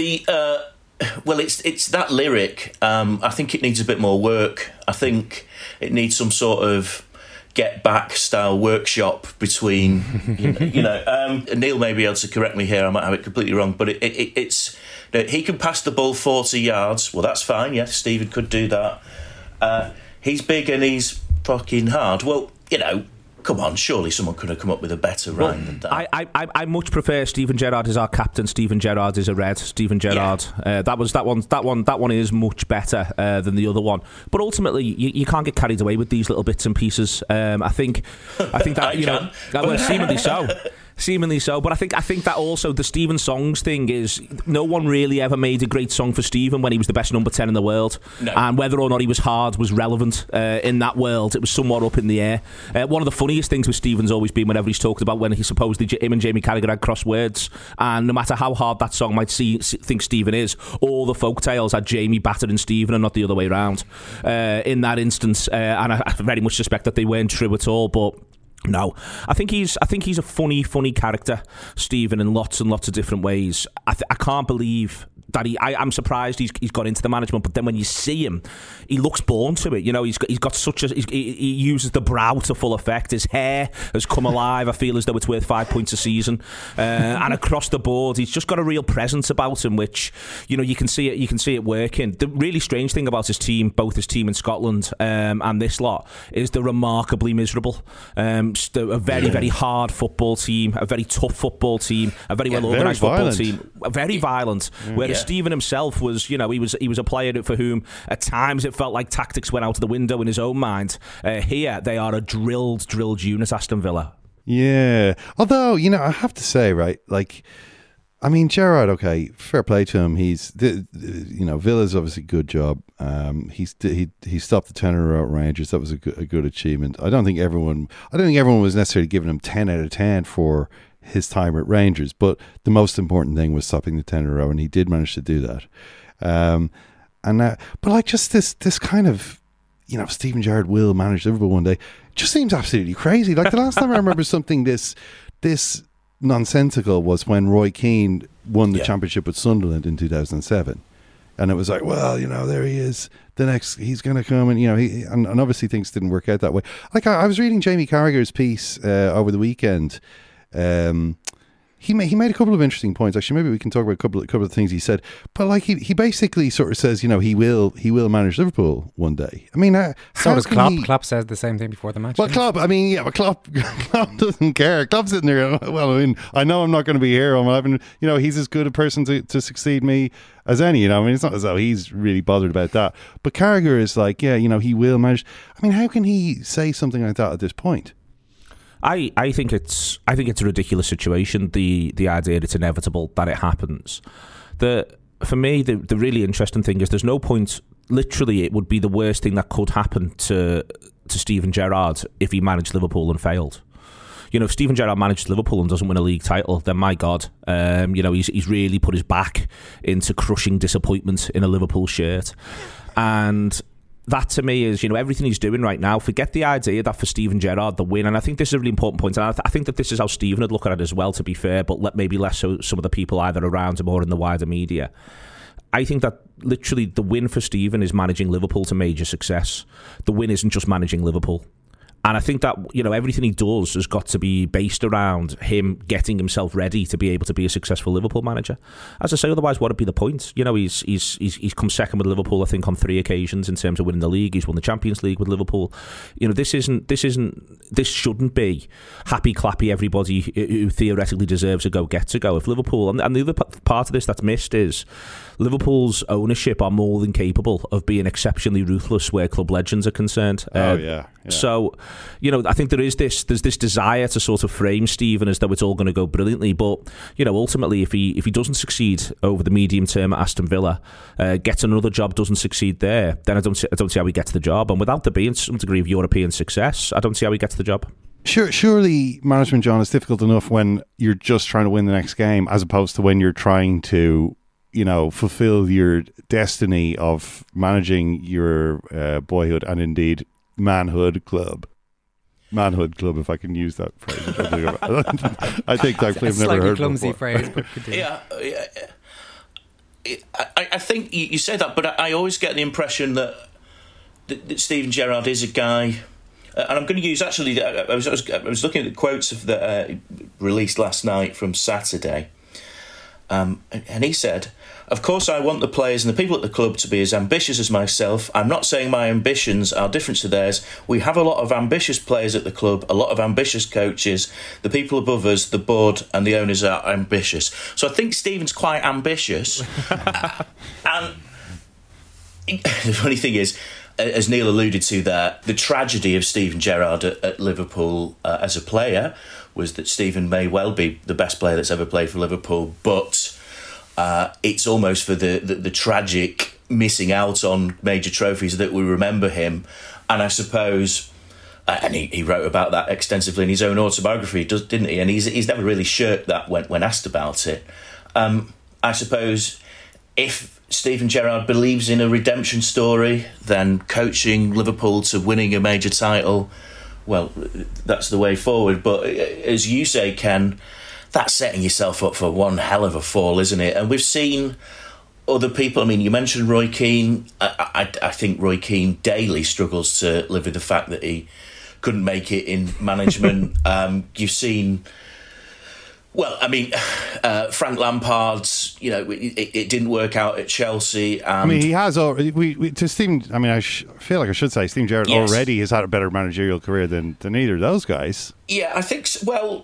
it's that lyric. I think it needs a bit more work. I think it needs some sort of Get Back style workshop between, Neil may be able to correct me here. I might have it completely wrong, but it's he can pass the ball 40 yards. Well, that's fine. Yes, Steven could do that. He's big and he's fucking hard. Well, come on, surely someone could have come up with a better rhyme than that. I much prefer Steven Gerrard as our captain. Steven Gerrard is a red. Steven Gerrard. Yeah. That one is much better than the other one. But ultimately, you can't get carried away with these little bits and pieces. I think that can. Well, seemingly so. Seemingly so, but I think that also the Stephen songs thing is no one really ever made a great song for Stephen when he was the best number 10 in the world, and whether or not he was hard was relevant in that world. It was somewhat up in the air. One of the funniest things with Stephen's always been whenever he's talked about when he supposedly him and Jamie Carragher had crossed words, and no matter how hard that song might think Stephen is, all the folk tales had Jamie battering Stephen and not the other way around in that instance, and I very much suspect that they weren't true at all, but no, I think he's a funny character, Stephen, in lots and lots of different ways. I can't believe that I'm surprised he's got into the management, but then when you see him, he looks born to it. You know, he's got such he uses the brow to full effect. His hair has come alive. I feel as though it's worth 5 points a season, and across the board, he's just got a real presence about him, which you can see it working. The really strange thing about his team, both his team in Scotland and this lot, is they're remarkably miserable. A very hard football team, a very tough football team, a very well organised football team, very violent. Whereas Stephen himself was, he was a player for whom at times it felt like tactics went out of the window in his own mind. Here they are a drilled unit, Aston Villa. Yeah, although I have to say, right, like, I mean, Gerrard, okay, fair play to him. Villa's obviously a good job. He stopped the 10 in a row at Rangers. That was a good achievement. I don't think everyone was necessarily giving him 10 out of 10 for his time at Rangers, but the most important thing was stopping the 10 in a row, and he did manage to do that. But like, just this kind of, Steven Gerrard will manage Liverpool one day, just seems absolutely crazy. Like, the last time I remember something this nonsensical was when Roy Keane won the championship with Sunderland in 2007, and it was like, well, there he is, he's going to come, and and obviously things didn't work out that way. Like, I was reading Jamie Carragher's piece over the weekend. He made a couple of interesting points. Actually, maybe we can talk about a couple of things he said. But like, he basically sort of says, he will manage Liverpool one day. I mean, so does Klopp. Klopp said the same thing before the match. Well, Klopp, I mean, yeah, but Klopp doesn't care. Klopp's sitting there going, well, I mean, I know I'm not going to be here. I'm having, he's as good a person to succeed me as any. I mean, it's not as though he's really bothered about that. But Carragher is like, yeah, he will manage. I mean, how can he say something like that at this point? I think it's a ridiculous situation. The idea that it's inevitable that it happens. For me, the really interesting thing is there's no point. Literally, it would be the worst thing that could happen to Steven Gerrard if he managed Liverpool and failed. If Steven Gerrard managed Liverpool and doesn't win a league title, then my God, he's really put his back into crushing disappointment in a Liverpool shirt, and that to me is, everything he's doing right now. Forget the idea that for Steven Gerrard, the win, and I think this is a really important point, and I think that this is how Steven would look at it as well, to be fair, but maybe less so some of the people either around him or in the wider media. I think that literally the win for Steven is managing Liverpool to major success. The win isn't just managing Liverpool. And I think that, everything he does has got to be based around him getting himself ready to be able to be a successful Liverpool manager. As I say, otherwise, what would be the point? He's come second with Liverpool, I think, on 3 occasions in terms of winning the league. He's won the Champions League with Liverpool. This shouldn't be happy clappy everybody who theoretically deserves a go gets a go. If Liverpool, and the other part of this that's missed is Liverpool's ownership are more than capable of being exceptionally ruthless where club legends are concerned. So, I think there's this desire to sort of frame Steven as though it's all going to go brilliantly, but ultimately if he doesn't succeed over the medium term at Aston Villa, gets another job, doesn't succeed there, then I don't see how he gets the job. And without there being some degree of European success, I don't see how he gets the job. Surely management, John, is difficult enough when you're just trying to win the next game, as opposed to when you're trying to fulfill your destiny of managing your boyhood and indeed manhood club, if I can use that phrase. I think I've never heard clumsy before. Phrase, but I think you say that, but I always get the impression that Steven Gerrard is a guy, and I'm going to use, actually, I was looking at the quotes that released last night from Saturday, and he said, "Of course I want the players and the people at the club to be as ambitious as myself. I'm not saying my ambitions are different to theirs. We have a lot of ambitious players at the club, a lot of ambitious coaches. The people above us, the board and the owners are ambitious." So I think Steven's quite ambitious. And the funny thing is, as Neil alluded to there, the tragedy of Steven Gerrard at Liverpool as a player was that Stephen may well be the best player that's ever played for Liverpool, but it's almost for the tragic missing out on major trophies that we remember him. And I suppose, and he wrote about that extensively in his own autobiography, didn't he? And he's never really shirked that when asked about it. I suppose if Steven Gerrard believes in a redemption story, then coaching Liverpool to winning a major title, well, that's the way forward. But as you say, Ken, that's setting yourself up for one hell of a fall, isn't it? And we've seen other people. I mean, you mentioned Roy Keane. I think Roy Keane daily struggles to live with the fact that he couldn't make it in management. You've seen... Well, I mean, Frank Lampard's, it didn't work out at Chelsea. And I mean, he has already... to Steven, I mean, I feel like I should say Steven Gerrard already has had a better managerial career than either of those guys. Yeah, I think so. Well,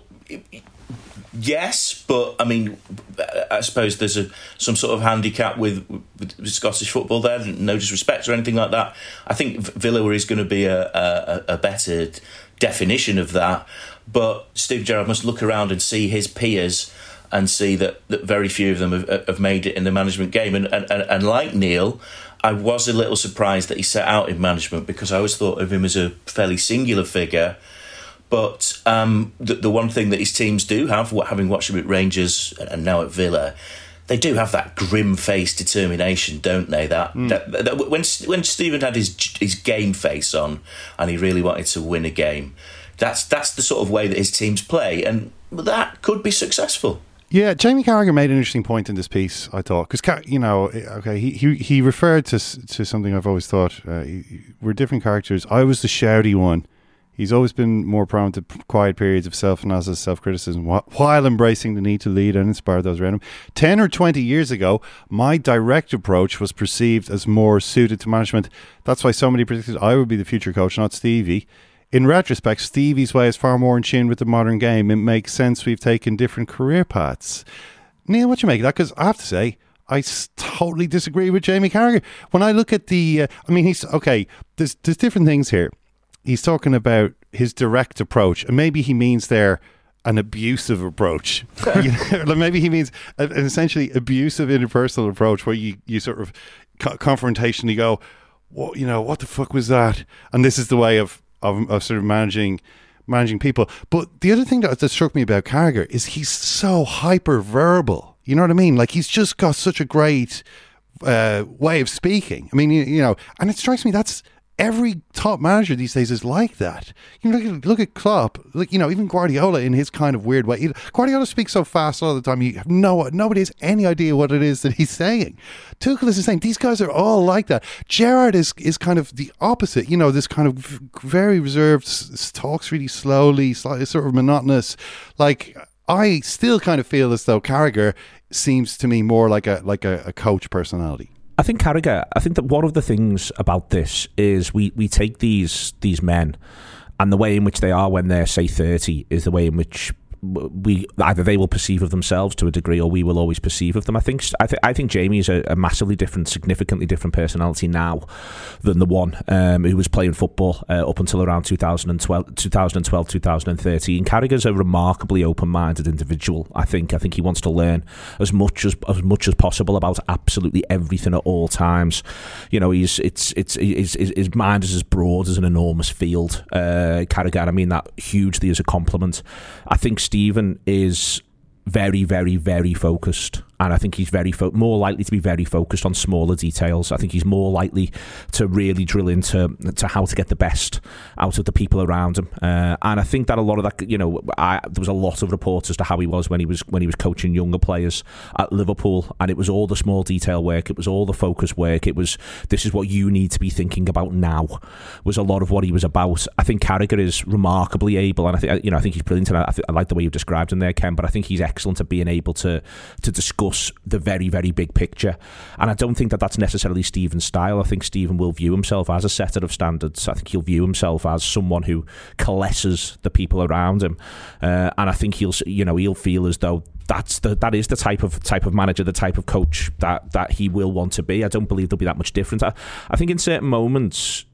yes, but I mean, I suppose there's some sort of handicap with Scottish football there. No disrespect or anything like that. I think Villa is going to be a better definition of that. But Steve Gerrard must look around and see his peers and see that very few of them have made it in the management game. And like Neil, I was a little surprised that he set out in management, because I always thought of him as a fairly singular figure. But the one thing that his teams do have, having watched him at Rangers and now at Villa, they do have that grim-faced determination, don't they? That when Stephen had his game face on and he really wanted to win a game, that's the sort of way that his teams play, and that could be successful. Yeah, Jamie Carragher made an interesting point in this piece, I thought, because he referred to something I've always thought. We're different characters. I was the shouty one. He's always been more prone to quiet periods of self-analysis, self-criticism, while embracing the need to lead and inspire those around him. 10 or 20 years ago, my direct approach was perceived as more suited to management. That's why so many predicted I would be the future coach, not Stevie. In retrospect, Stevie's way is far more in tune with the modern game. It makes sense we've taken different career paths. Neil, what do you make of that? Because I have to say, I totally disagree with Jamie Carragher. When I look at there's different things here. He's talking about his direct approach, and maybe he means there an abusive approach. Maybe he means an essentially abusive interpersonal approach where you sort of confrontation, you go, well, what the fuck was that? And this is the way of sort of managing people. But the other thing that struck me about Carragher is he's so hyper-verbal. You know what I mean? Like, he's just got such a great way of speaking. I mean, and it strikes me that's... Every top manager these days is like that. Look at Klopp. Even Guardiola in his kind of weird way. Guardiola speaks so fast all the time. Nobody has any idea what it is that he's saying. Tuchel is the same. These guys are all like that. Gerrard is kind of the opposite. This kind of very reserved, talks really slowly, sort of monotonous. Like, I still kind of feel as though Carragher seems to me more like a coach personality. I think that one of the things about this is we take these men, and the way in which they are when they're, say, 30 is the way in which either they will perceive of themselves to a degree, or we will always perceive of them. I think Jamie is a massively different, significantly different personality now than the one who was playing football up until around 2012, 2013. Carragher's a remarkably open-minded individual. I think he wants to learn as much as possible about absolutely everything at all times. His mind is as broad as an enormous field. Carragher, I mean that hugely as a compliment. I think Stephen is very, very, very focused, and I think he's more likely to be very focused on smaller details. I think he's more likely to really drill into how to get the best out of the people around him, and I think that a lot of that, there was a lot of reports as to how he was when he was coaching younger players at Liverpool, and it was all the small detail work, it was all the focus work, it was, this is what you need to be thinking about now, was a lot of what he was about. I think Carragher is remarkably able, and I think he's brilliant, and I like the way you've described him there, Ken, but I think he's excellent at being able to discuss the very, very big picture. And I don't think that that's necessarily Stephen's style. I think Stephen will view himself as a setter of standards. I think he'll view himself as someone who coalesces the people around him. And I think he'll feel as though that is the type of manager, the type of coach that he will want to be. I don't believe there'll be that much difference. I think in certain moments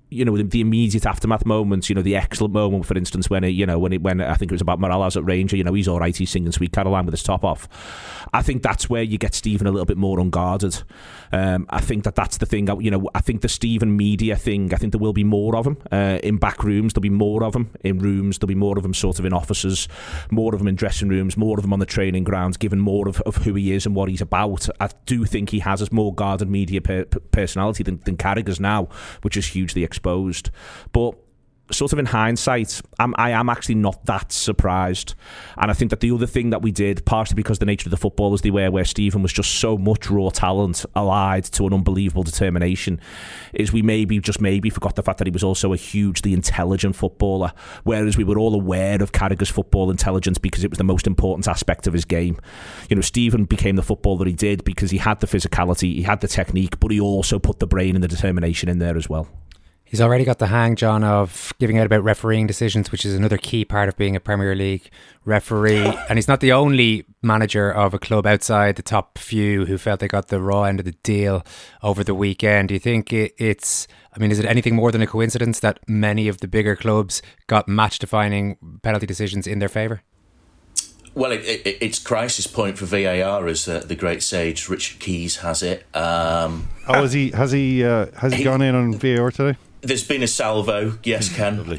the immediate aftermath moments, the excellent moment, for instance, when I think it was about Morales at Ranger, he's all right, he's singing Sweet Caroline with his top off. I think that's where you get Stephen a little bit more unguarded. I think that's the thing. I think the Stephen media thing, I think there will be more of him in back rooms. There'll be more of him in rooms. There'll be more of him sort of in offices, more of him in dressing rooms, more of him on the training grounds, given more of who he is and what he's about. I do think he has a more guarded media personality than Carragher's now, which is hugely exposed. But sort of in hindsight, I am actually not that surprised. And I think that the other thing that we did, partially because the nature of the footballers they were, where Stephen was just so much raw talent allied to an unbelievable determination, is we maybe forgot the fact that he was also a hugely intelligent footballer, whereas we were all aware of Carragher's football intelligence because it was the most important aspect of his game. Stephen became the footballer he did because he had the physicality, he had the technique, but he also put the brain and the determination in there as well. He's already got the hang, John, of giving out about refereeing decisions, which is another key part of being a Premier League referee. And he's not the only manager of a club outside the top few who felt they got the raw end of the deal over the weekend. Do you think is it anything more than a coincidence that many of the bigger clubs got match-defining penalty decisions in their favour? Well, it's crisis point for VAR, as the great sage Richard Keys has it. Has he gone in on VAR today? There's been a salvo, yes, Ken. Lovely.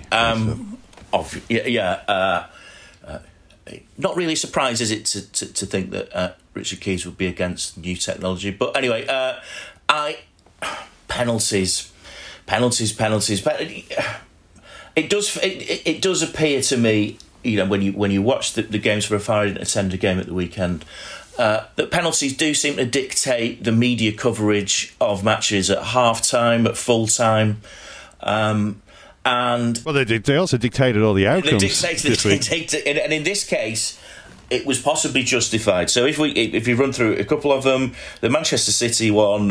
Not really surprised, is it, to think that Richard Keys would be against new technology? But anyway, penalties. It does appear to me, when you watch the games for a far, I didn't attend a game at the weekend, that penalties do seem to dictate the media coverage of matches at half-time, at full-time. And they also dictated all the outcomes. And in this case, it was possibly justified. So if we run through a couple of them, the Manchester City one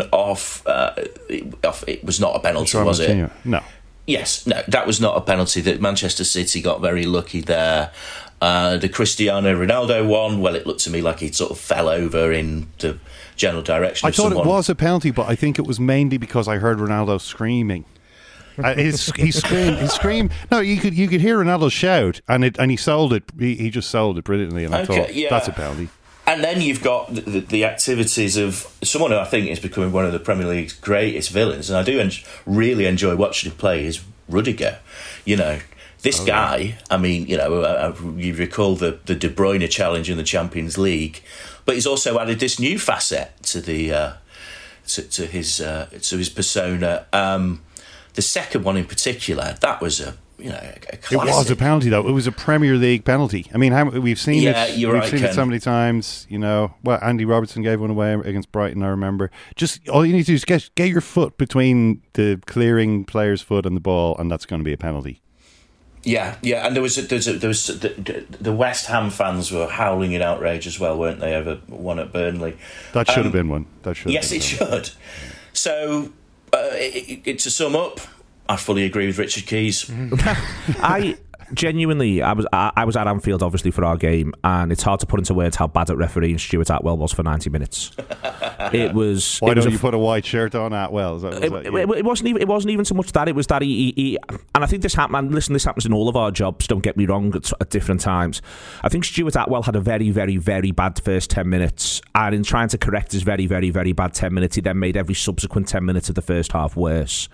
it was not a penalty, was it? No. Yes, no, that was not a penalty. That Manchester City got very lucky there. The Cristiano Ronaldo one, well, it looked to me like he sort of fell over in the general direction. I thought it was a penalty, but I think it was mainly because I heard Ronaldo screaming. He screamed. No, you could hear Ronaldo shout, and he sold it. He just sold it brilliantly, and I thought that's a penalty. And then you've got the activities of someone who I think is becoming one of the Premier League's greatest villains, and I do really enjoy watching him play, is Rudiger. This guy, you recall the De Bruyne challenge in the Champions League, but he's also added this new facet to to his persona. The second one in particular, that was a classic. It was a penalty, though. It was a Premier League penalty. I mean, we've seen it. We've seen it so many times. Andy Robertson gave one away against Brighton, I remember. Just all you need to do is get your foot between the clearing player's foot and the ball, and that's going to be a penalty. Yeah, and there was the West Ham fans were howling in outrage as well, weren't they, over one at Burnley? That should have been one. Yes, it should. So, to sum up, I fully agree with Richard Keys. I genuinely, I was at Anfield obviously for our game, and it's hard to put into words how bad at refereeing Stuart Atwell was for 90 minutes. It was. Why don't you put a white shirt on Atwell? It wasn't even so much that. It was that he and I think this happened. And listen, this happens in all of our jobs. Don't get me wrong. At different times, I think Stuart Atwell had a very, very, very bad first 10 minutes, and in trying to correct his very, very, very bad 10 minutes, he then made every subsequent 10 minutes of the first half worse.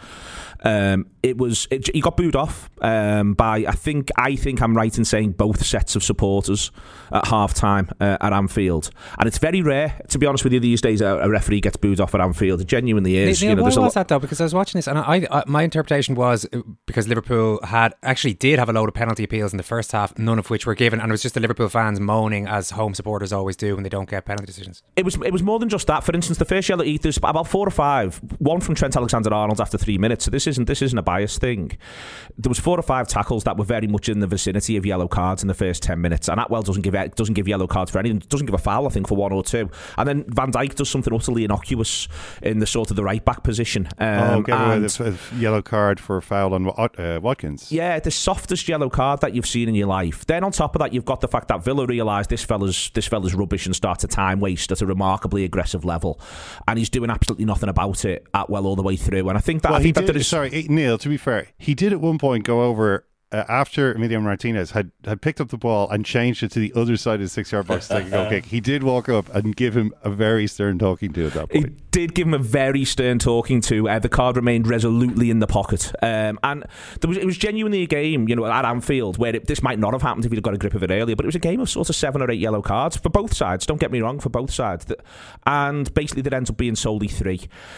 He got booed off by I think I'm right in saying both sets of supporters at half time at Anfield, and it's very rare, to be honest with you, these days a referee gets booed off at Anfield. It genuinely is. Why was that though? Because I was watching this, and my interpretation was because Liverpool did have a load of penalty appeals in the first half, none of which were given, and it was just the Liverpool fans moaning, as home supporters always do when they don't get penalty decisions. It was more than just that. For instance, the first yellow, there's about 4 or 5. One from Trent Alexander-Arnold after 3 minutes. So this isn't a bias thing. There was 4 or 5 tackles that were very much in the vicinity of yellow cards in the first 10 minutes, and Atwell doesn't give yellow cards for anything, doesn't give a foul, I think, for one or two, and then Van Dijk does something utterly innocuous in the sort of the right back position. Give away the yellow card for a foul on Watkins. Yeah, the softest yellow card that you've seen in your life. Then on top of that, you've got the fact that Villa realise this fella's rubbish and starts a time waste at a remarkably aggressive level, and he's doing absolutely nothing about it Atwell all the way through. And I think that sorry, Neil, to be fair, he did at one point go over after Emiliano Martinez had picked up the ball and changed it to the other side of the 6-yard box to take a goal kick. He did walk up and give him a very stern talking to at that point. He did give him a very stern talking to. The card remained resolutely in the pocket. And it was genuinely a game, at Anfield, where this might not have happened if he'd got a grip of it earlier, but it was a game of sort of 7 or 8 yellow cards for both sides, don't get me wrong, for both sides. And basically there ends up being solely 3.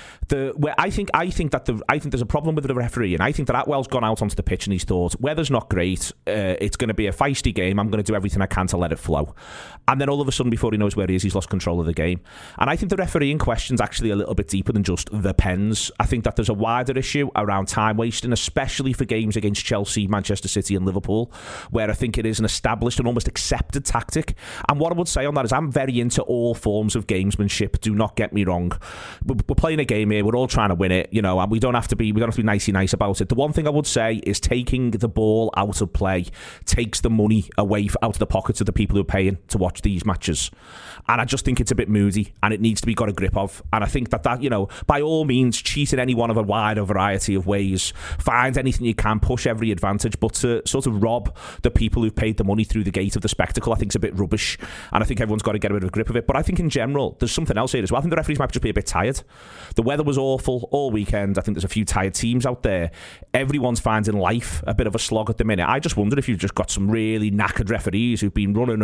I think there's a problem with the referee, and I think that Atwell's gone out onto the pitch and he's thought, weather's not great, it's going to be a feisty game, I'm going to do everything I can to let it flow. And then all of a sudden, before he knows where he is, he's lost control of the game. And I think the refereeing question's actually a little bit deeper than just the pens. I think that there's a wider issue around time wasting, especially for games against Chelsea, Manchester City and Liverpool, where I think it is an established and almost accepted tactic. And what I would say on that is I'm very into all forms of gamesmanship, do not get me wrong. We're playing a game here, we're all trying to win it, and we don't have to be nicey-nice about it. The one thing I would say is taking the ball out of play takes the money away out of the pockets of the people who are paying to watch these matches. And I just think it's a bit moody and it needs to be got a grip of. And I think that by all means, cheat in any one of a wider variety of ways, find anything you can, push every advantage, but to sort of rob the people who've paid the money through the gate of the spectacle, I think is a bit rubbish. And I think everyone's got to get a bit of a grip of it. But I think in general, there's something else here as well. I think the referees might just be a bit tired. The weather was awful all weekend. I think there's a few tired teams out there. Everyone's finding life a bit of a slog at the minute. I just wondered if you've just got some really knackered referees who've been running,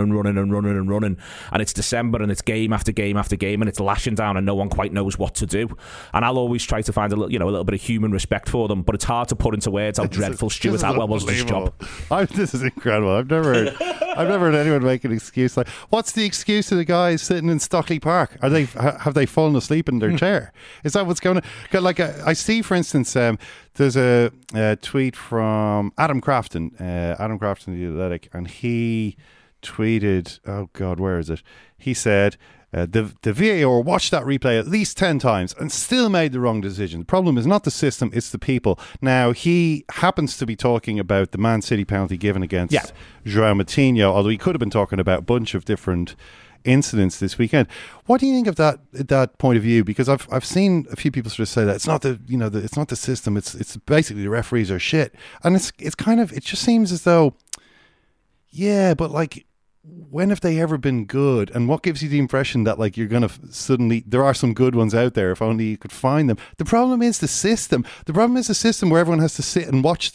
and it's December and it's game after game after game and it's lashing down and no one quite knows what to do. And I'll always try to find a little bit of human respect for them, but it's hard to put into words how dreadful Stuart Atwell was at his job. This is incredible. I've never heard anyone make an excuse like, what's the excuse of the guys sitting in Stockley Park? Have they fallen asleep in their chair? Is that what's going on? Like I see, for instance, there's a tweet from Adam Crafton, the Athletic, and he tweeted, oh God, where is it? He said, the VAR watched that replay at least 10 times and still made the wrong decision. The problem is not the system, it's the people. Now, he happens to be talking about the Man City penalty given against João Moutinho, although he could have been talking about a bunch of different incidents this weekend. What do you think of that point of view? Because I've seen a few people sort of say that it's not it's not the system, it's basically the referees are shit. And it just seems as though, yeah, but like, when have they ever been good? And what gives you the impression that like you're going to suddenly, there are some good ones out there if only you could find them? The problem is the system. The problem is the system where everyone has to sit and watch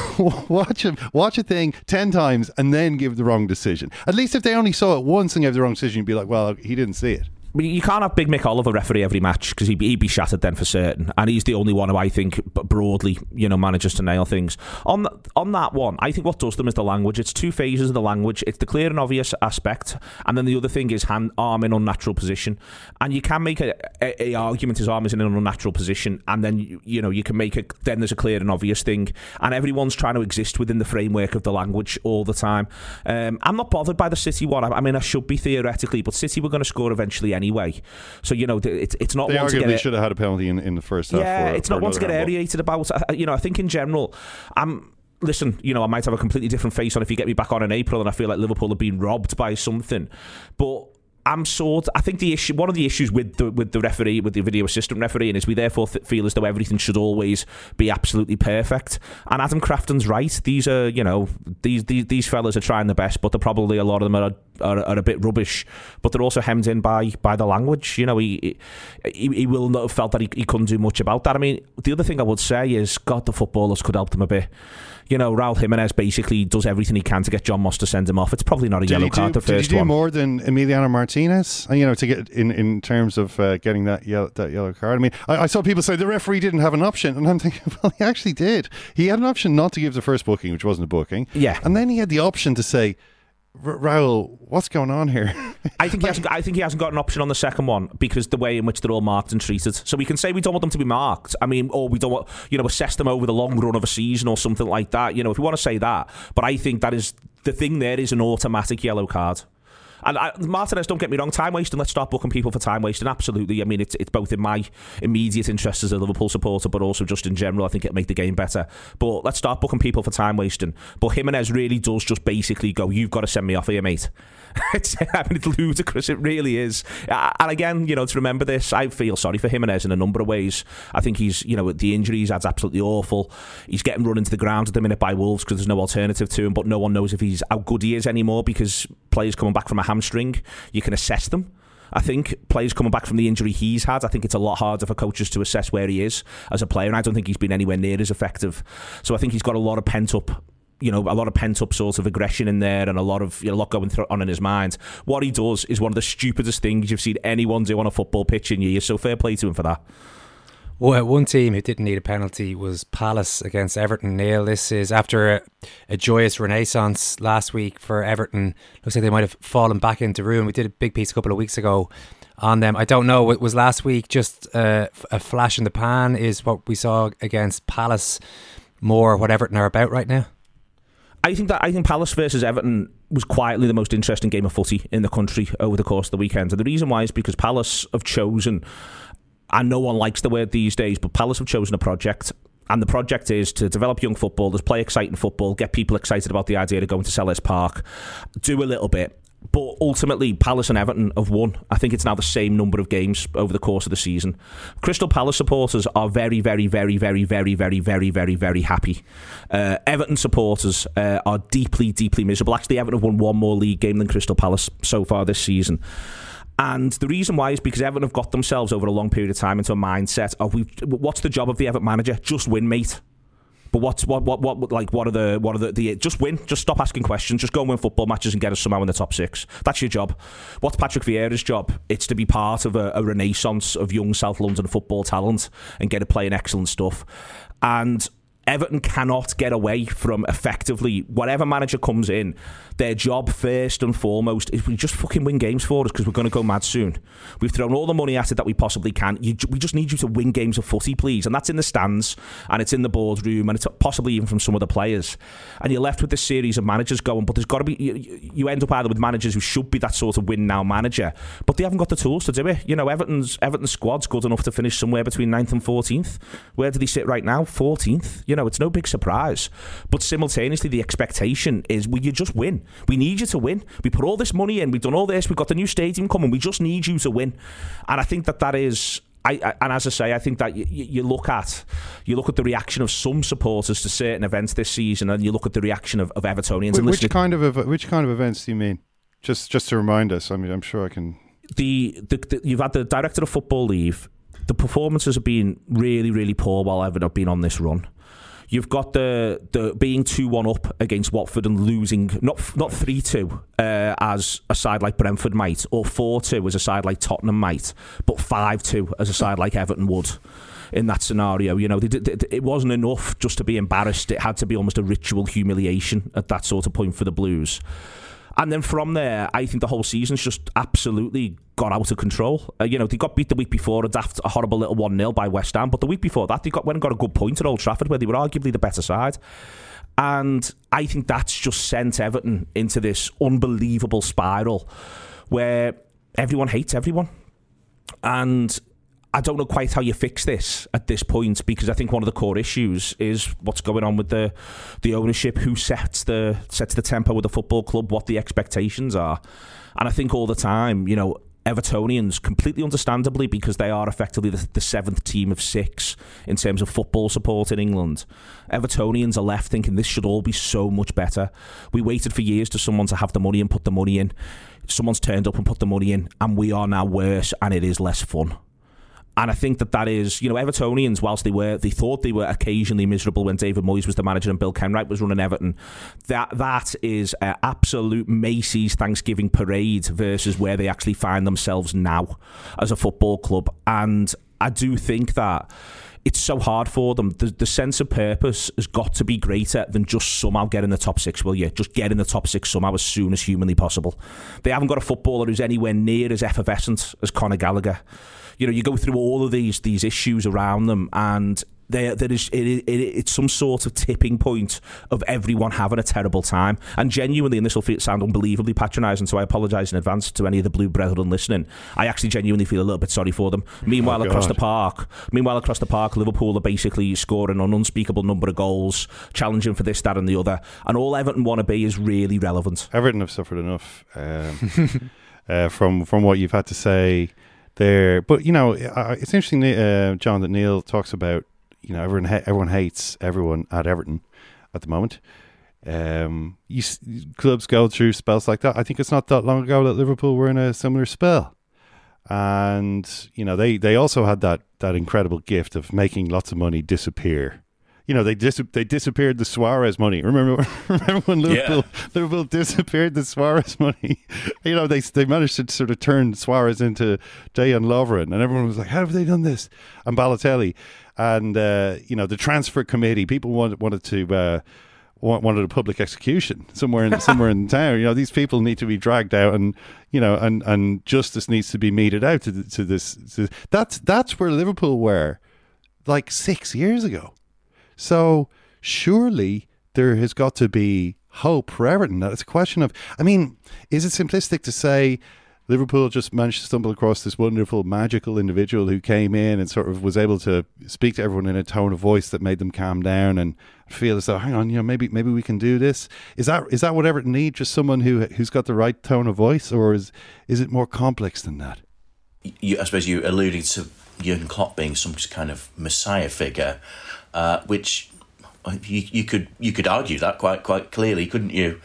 a thing 10 times and then give the wrong decision. At least if they only saw it once and gave the wrong decision, you'd be like, well, he didn't see it. You can't have Big Mick Oliver referee every match because he'd be shattered then for certain, and he's the only one who I think broadly manages to nail things. On that one, I think what does them is the language. It's 2 phases of the language. It's the clear and obvious aspect, and then the other thing is arm in unnatural position. And you can make a argument his arm is in an unnatural position, and then you can make it. Then there's a clear and obvious thing, and everyone's trying to exist within the framework of the language all the time. I'm not bothered by the City one. I mean, I should be theoretically, but City were going to score eventually anyway. So it's not. They arguably should have had a penalty in the first half. Yeah, it's not one to get aerated about. I think in general, listen, I might have a completely different face on if you get me back on in April, and I feel like Liverpool have been robbed by something, but I think one of the issues with the referee, with the video assistant refereeing, is we therefore feel as though everything should always be absolutely perfect. And Adam Crafton's right. These are, these fellas are trying their best, but probably a lot of them are a bit rubbish. But they're also hemmed in by the language. He will not have felt that he couldn't do much about that. I mean, the other thing I would say is, God, the footballers could help them a bit. Raul Jimenez basically does everything he can to get John Moss to send him off. It's probably not a yellow card, the first one. Did he do more than Emiliano Martinez? To get in terms of getting that yellow card. I mean, I saw people say the referee didn't have an option, and I'm thinking, well, he actually did. He had an option not to give the first booking, which wasn't a booking. Yeah. And then he had the option to say, Raoul, what's going on here? I think he hasn't got an option on the second one because the way in which they're all marked and treated. So we can say we don't want them to be marked. I mean, or we don't want, assess them over the long run of a season or something like that. If you want to say that. But I think that is the thing. There is an automatic yellow card. And Martinez, don't get me wrong, time wasting. Let's start booking people for time wasting. Absolutely. I mean, it's both in my immediate interest as a Liverpool supporter, but also just in general. I think it'll make the game better. But let's start booking people for time wasting. But Jimenez really does just basically go, you've got to send me off here, mate. It's ludicrous. It really is. And again, to remember this, I feel sorry for Jimenez in a number of ways. I think he's, the injury he's had's absolutely awful. He's getting run into the ground at the minute by Wolves because there's no alternative to him, but no one knows if he's how good he is anymore because players coming back from a hamstring, you can assess them. I think players coming back from the injury he's had, I think it's a lot harder for coaches to assess where he is as a player, and I don't think he's been anywhere near as effective. So I think he's got a lot of pent-up sort of aggression in there and a lot going on in his mind. What he does is one of the stupidest things you've seen anyone do on a football pitch in years, so fair play to him for that. Well, one team who didn't need a penalty was Palace against Everton. Neil, this is after a joyous renaissance last week for Everton. Looks like they might have fallen back into ruin. We did a big piece a couple of weeks ago on them. I don't know, was last week just a flash in the pan? Is what we saw against Palace more what Everton are about right now? I think Palace versus Everton was quietly the most interesting game of footy in the country over the course of the weekend. And the reason why is because Palace have chosen, and no one likes the word these days, but Palace have chosen a project. And the project is to develop young footballers, play exciting football, get people excited about the idea of going to Selhurst Park, do a little bit. But ultimately, Palace and Everton have won. I think it's now the same number of games over the course of the season. Crystal Palace supporters are very, very, very, very, very, very, very, very, very happy. Everton supporters are deeply, deeply miserable. Actually, Everton have won one more league game than Crystal Palace so far this season. And the reason why is because Everton have got themselves over a long period of time into a mindset of what's the job of the Everton manager? Just win, mate. But what are the just win, just stop asking questions, just go and win football matches and get us somehow in the top six. That's your job. What's Patrick Vieira's job? It's to be part of a renaissance of young South London football talent and get it playing excellent stuff. And Everton cannot get away from effectively whatever manager comes in. Their job first and foremost is we just fucking win games for us because we're going to go mad soon. We've thrown all the money at it that we possibly can. We just need you to win games of footy, please. And that's in the stands and it's in the boardroom and it's possibly even from some of the players. And you're left with this series of managers going, but there's got to be, you end up either with managers who should be that sort of win now manager, but they haven't got the tools to do it. Everton's squad's good enough to finish somewhere between 9th and 14th. Where do they sit right now? 14th. It's no big surprise. But simultaneously, the expectation is, will you just win? We need you to win. We put all this money in. We've done all this. We've got the new stadium coming. We just need you to win. And I think that is... and as I say, I think that you look at the reaction of some supporters to certain events this season, and you look at the reaction of Evertonians. Which kind of events do you mean? Just to remind us. I mean, I'm sure I can. You've had the director of football leave. The performances have been really, really poor while Everton have been on this run. You've got the being 2-1 up against Watford and losing not 3-2 as a side like Brentford might, or 4-2 as a side like Tottenham might, but 5-2 as a side like Everton would. In that scenario, it wasn't enough just to be embarrassed. It had to be almost a ritual humiliation at that sort of point for the Blues. And then from there, I think the whole season's just absolutely got out of control. They got beat the week before, a horrible little 1-0 by West Ham. But the week before that, they went and got a good point at Old Trafford, where they were arguably the better side. And I think that's just sent Everton into this unbelievable spiral where everyone hates everyone. And I don't know quite how you fix this at this point, because I think one of the core issues is what's going on with the ownership, who sets the tempo with the football club, what the expectations are. And I think all the time, Evertonians, completely understandably, because they are effectively the seventh team of six in terms of football support in England, Evertonians are left thinking this should all be so much better. We waited for years for someone to have the money and put the money in. Someone's turned up and put the money in, and we are now worse, and it is less fun. And I think that is, Evertonians, whilst they thought they were occasionally miserable when David Moyes was the manager and Bill Kenwright was running Everton, that is an absolute Macy's Thanksgiving parade versus where they actually find themselves now as a football club. And I do think that it's so hard for them. The sense of purpose has got to be greater than just somehow get in the top six, will you? Just get in the top six somehow as soon as humanly possible. They haven't got a footballer who's anywhere near as effervescent as Conor Gallagher. You know, you go through all of these issues around them, and it's some sort of tipping point of everyone having a terrible time. And genuinely, and this will sound unbelievably patronising, so I apologise in advance to any of the Blue Brethren listening, I actually genuinely feel a little bit sorry for them. Meanwhile, across the park, Liverpool are basically scoring an unspeakable number of goals, challenging for this, that and the other, and all Everton want to be is really relevant. Everton have suffered enough from what you've had to say there. But, you know, it's interesting, John, that Neil talks about, you know, everyone hates everyone at Everton at the moment. Clubs go through spells like that. I think it's not that long ago that Liverpool were in a similar spell. And, you know, they also had that incredible gift of making lots of money disappear. You know, they disappeared the Suarez money. Remember when Liverpool disappeared the Suarez money? You know, they managed to sort of turn Suarez into Dejan Lovren, and everyone was like, how have they done this? And Balotelli. And, you know, the transfer committee, people wanted a public execution somewhere in town. You know, these people need to be dragged out, and, you know, and justice needs to be meted out to this. That's where Liverpool were like 6 years ago. So surely there has got to be hope for Everton. It's a question of, I mean, is it simplistic to say Liverpool just managed to stumble across this wonderful, magical individual who came in and sort of was able to speak to everyone in a tone of voice that made them calm down and feel as though, hang on, you know, maybe we can do this? Is that what Everton need? Just someone who's got the right tone of voice, or is it more complex than that? I suppose you alluded to Jurgen Klopp being some kind of messiah figure, which you could argue that quite clearly, couldn't you?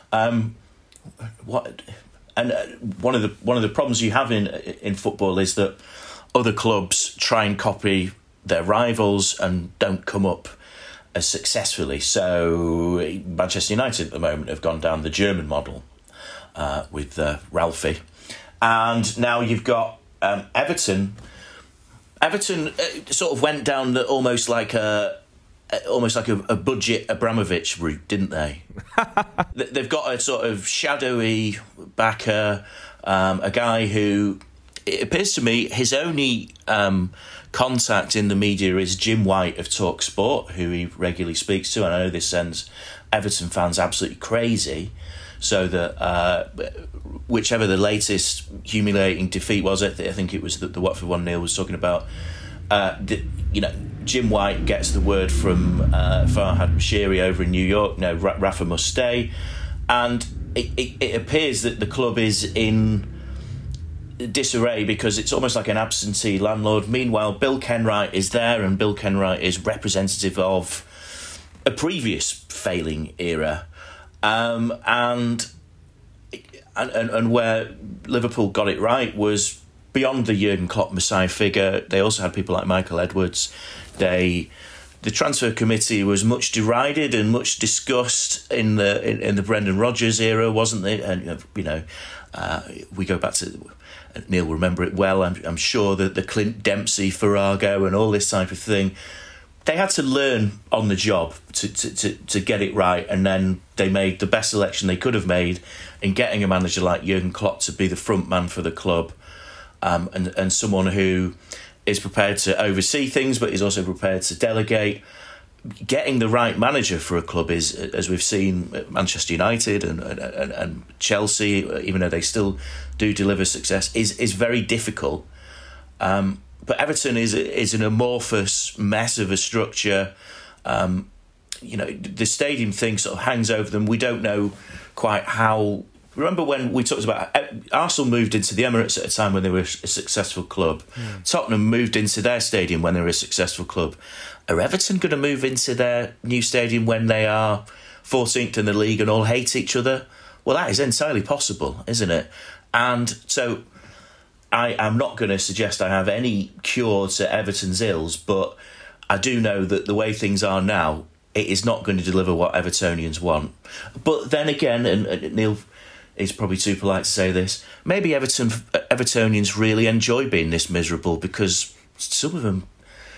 One of the problems you have in football is that other clubs try and copy their rivals and don't come up as successfully. So Manchester United at the moment have gone down the German model with Ralphie, and now you've got Everton. Everton sort of went down almost like a budget Abramovich route, didn't they? They've got a sort of shadowy backer, a guy who, it appears to me, his only contact in the media is Jim White of TalkSport, who he regularly speaks to. And I know this sends Everton fans absolutely crazy. So that whichever the latest humiliating defeat was, I think it was the Watford one Neil was talking about. You know, Jim White gets the word from Farhad Moshiri over in New York. No, Rafa must stay, and it appears that the club is in disarray because it's almost like an absentee landlord. Meanwhile, Bill Kenwright is there, and Bill Kenwright is representative of a previous failing era, and where Liverpool got it right was beyond the Jurgen Klopp messiah figure. They also had people like Michael Edwards. The transfer committee was much derided and much discussed in the Brendan Rodgers era, wasn't it? And you know, we go back to, Neil will remember it well. I'm sure that the Clint Dempsey Farrago and all this type of thing. They had to learn on the job to get it right, and then they made the best selection they could have made in getting a manager like Jurgen Klopp to be the front man for the club. And someone who is prepared to oversee things, but is also prepared to delegate. Getting the right manager for a club is, as we've seen at Manchester United and Chelsea, even though they still do deliver success, is very difficult. But Everton is an amorphous mess of a structure. You know, the stadium thing sort of hangs over them. We don't know quite how. Remember when we talked about Arsenal moved into the Emirates at a time when they were a successful club. Tottenham moved into their stadium when they were a successful club. Are Everton going to move into their new stadium when they are 14th in the league and all hate each other? Well, that is entirely possible, isn't it? And so I am not going to suggest I have any cure to Everton's ills, but I do know that the way things are now, it is not going to deliver what Evertonians want. But then again, and Neil is probably too polite to say this, maybe Evertonians really enjoy being this miserable, because some of them,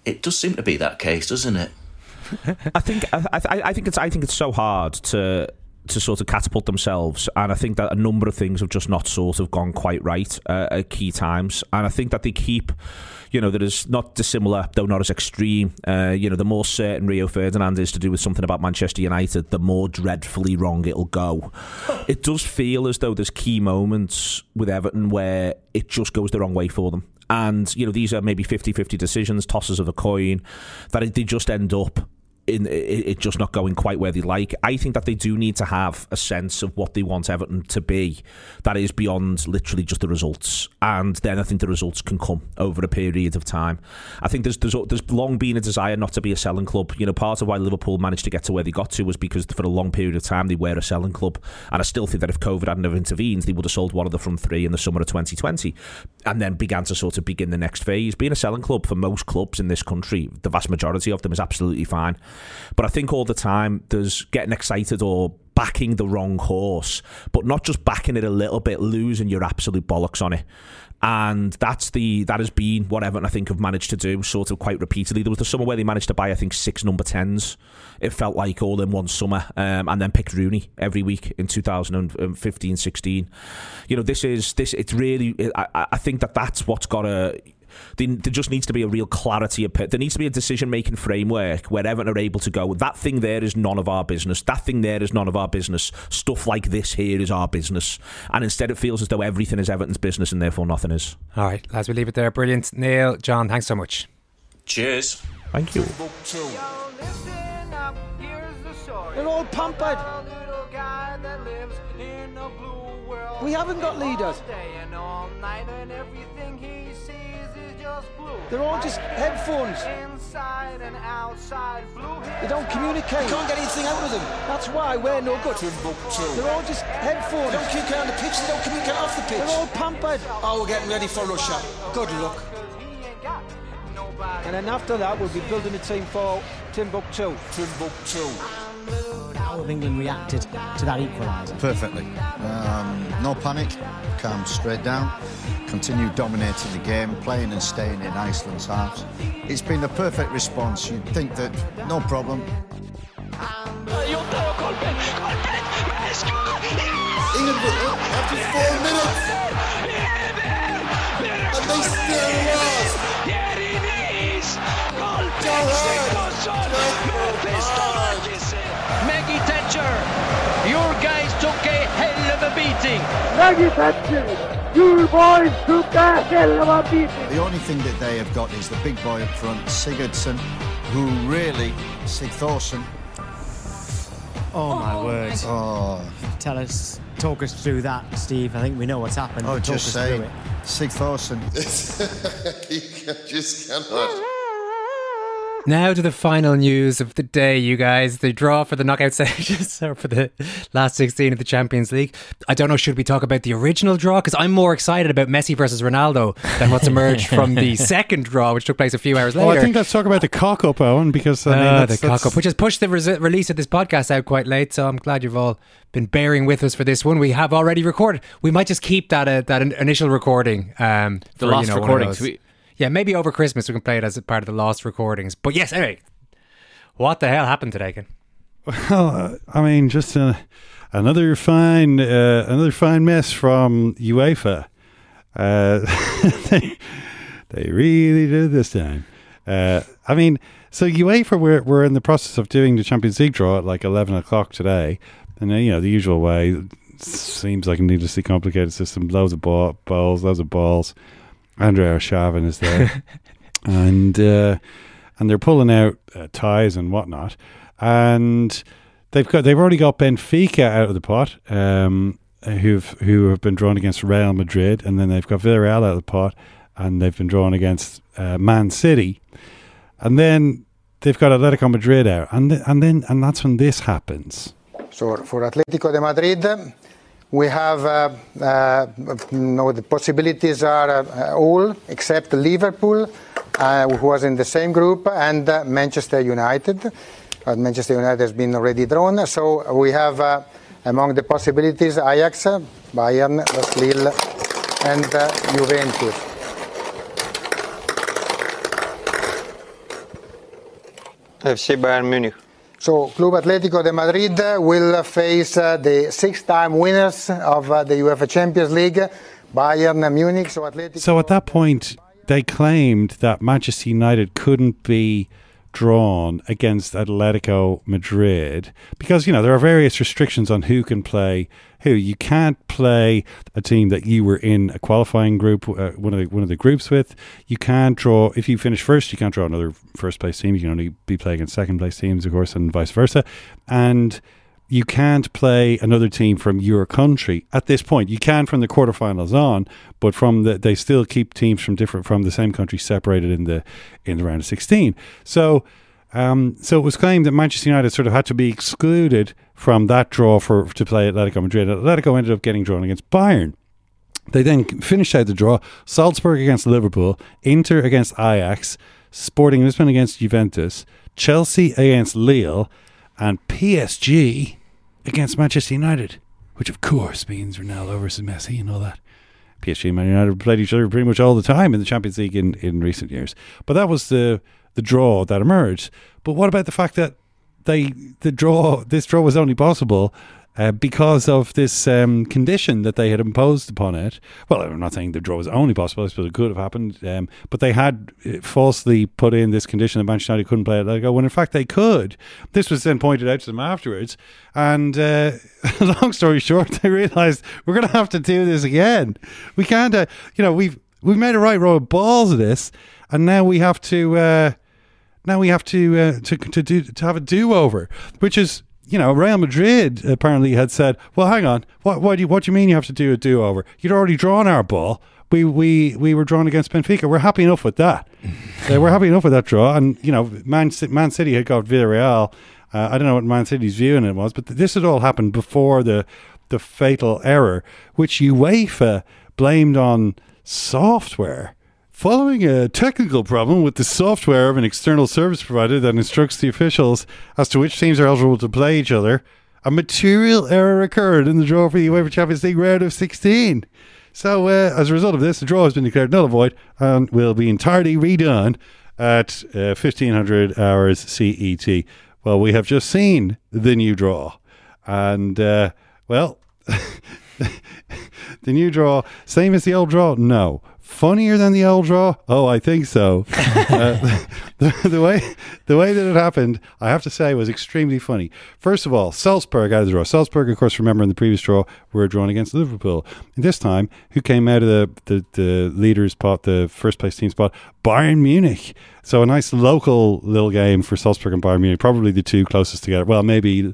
it does seem to be that case, doesn't it? I think it's so hard to sort of catapult themselves, and I think that a number of things have just not sort of gone quite right at key times, and I think that they keep, that is not dissimilar, though not as extreme. The more certain Rio Ferdinand is to do with something about Manchester United, the more dreadfully wrong it'll go. It does feel as though there's key moments with Everton where it just goes the wrong way for them. And, these are maybe 50-50 decisions, tosses of a coin, that they just end up in it just not going quite where they like. I think that they do need to have a sense of what they want Everton to be that is beyond literally just the results, and then I think the results can come over a period of time. I think there's long been a desire not to be a selling club. Part of why Liverpool managed to get to where they got to was because for a long period of time they were a selling club, and I still think that if COVID hadn't have intervened, they would have sold one of the front three in the summer of 2020 and then began to sort of begin the next phase. Being a selling club for most clubs in this country, the vast majority of them, is absolutely fine. But I think all the time there's getting excited or backing the wrong horse, but not just backing it a little bit, losing your absolute bollocks on it. And that has been what Everton, I think, have managed to do sort of quite repeatedly. There was the summer where they managed to buy, I think, 6 number 10s. It felt like all in one summer, and then picked Rooney every week in 2015-16. It's really, I think that's what's got to... There just needs to be a real clarity. There needs to be a decision-making framework where Everton are able to go, that thing there is none of our business. That thing there is none of our business. Stuff like this here is our business. And instead it feels as though everything is Everton's business and therefore nothing is. All right, lads, we leave it there. Brilliant. Neil, John, thanks so much. Cheers. Thank you. They're all pampered. We haven't got leaders. They're all just headphones. They don't communicate. You can't get anything out of them. That's why we're no good. They're all just headphones. They don't communicate on the pitch, they don't communicate off the pitch. They're all pampered. Oh, we're getting ready for Russia. Good luck. And then after that, we'll be building a team for Timbuktu. How have England reacted to that equaliser? Perfectly. No panic, calm straight down, continue dominating the game, playing and staying in Iceland's halves. It's been the perfect response. You'd think that no problem. England after 4 minutes, and they still lost. There it is! Maggie Thatcher, your guys took a hell of a beating. Maggie Thatcher, your boys took a hell of a beating. The only thing that they have got is the big boy up front, Sigurdsson, who really, Sigthorsson. Oh my word. Oh. Talk us through that, Steve. I think we know what's happened. Oh, just saying, Sigthorsson. You just cannot. Now to the final news of the day, you guys. The draw for the knockout stages, or for the last 16 of the Champions League. I don't know, should we talk about the original draw? Because I'm more excited about Messi versus Ronaldo than what's emerged from the second draw, which took place a few hours later. Oh, I think let's talk about the cock-up, Owen, because the cock-up, which has pushed the release of this podcast out quite late, so I'm glad you've all been bearing with us for this one. We have already recorded. We might just keep that initial recording. The last recording. Yeah, maybe over Christmas we can play it as a part of the lost recordings. But yes, anyway, what the hell happened today, Ken? Well, I mean, just another fine mess from UEFA. They really did this time. I mean, so UEFA we're in the process of doing the Champions League draw at like 11 o'clock today, and the usual way. Seems like a needlessly complicated system. Loads of balls. Andrei Arshavin is there, and they're pulling out ties and whatnot, and they've already got Benfica out of the pot, who have been drawn against Real Madrid, and then they've got Villarreal out of the pot, and they've been drawn against Man City, and then they've got Atletico Madrid out, and that's when this happens. So for Atletico de Madrid, we have the possibilities are all except Liverpool, who was in the same group, and Manchester United. Manchester United has been already drawn. So we have among the possibilities Ajax, Bayern, Lille, and Juventus. FC Bayern Munich. So Club Atlético de Madrid will face the 6-time winners of the UEFA Champions League, Bayern Munich. So at that point, they claimed that Manchester United couldn't be drawn against Atletico Madrid because, you know, there are various restrictions on who can play who. You can't play a team that you were in a qualifying group, one of the groups with. You can't draw, if you finish first, you can't draw another first place team. You can only be playing against second place teams, of course, and vice versa. And you can't play another team from your country at this point. You can from the quarterfinals on, but they still keep teams from the same country separated in the round of 16. So it was claimed that Manchester United sort of had to be excluded from that draw to play Atletico Madrid. Atletico ended up getting drawn against Bayern. They then finished out the draw: Salzburg against Liverpool, Inter against Ajax, Sporting Lisbon against Juventus, Chelsea against Lille, and PSG against Manchester United, which of course means Ronaldo versus Messi and all that. PSG and Man United played each other pretty much all the time in the Champions League in recent years. But that was the draw that emerged. But what about the fact that this draw was only possible because of this condition that they had imposed upon it? Well, I'm not saying the draw was only possible. I suppose it could have happened. But they had falsely put in this condition that Manchester United couldn't play Atletico, when in fact they could. This was then pointed out to them afterwards. And long story short, they realised we're going to have to do this again. We can't, we've made a right row of balls of this, and now we have to have a do-over, which is, Real Madrid apparently had said, well, hang on, what do you mean you have to do a do-over? You'd already drawn our ball. We were drawn against Benfica. We're happy enough with that. We're happy enough with that draw. And, Man City had got Villarreal. I don't know what Man City's view on it was, but this had all happened before the fatal error, which UEFA blamed on software. Following a technical problem with the software of an external service provider that instructs the officials as to which teams are eligible to play each other, a material error occurred in the draw for the UEFA Champions League round of 16. So, as a result of this, the draw has been declared null and void and will be entirely redone at 1500 hours CET. Well, we have just seen the new draw. And, the new draw, same as the old draw? No. Funnier than the old draw? Oh, I think so. The way that it happened, I have to say, was extremely funny. First of all, Salzburg out of the draw. Salzburg, of course, remember in the previous draw, were drawn against Liverpool. And this time, who came out of the leaders' spot, the first place team spot? Bayern Munich. So a nice local little game for Salzburg and Bayern Munich, probably the two closest together. Well, maybe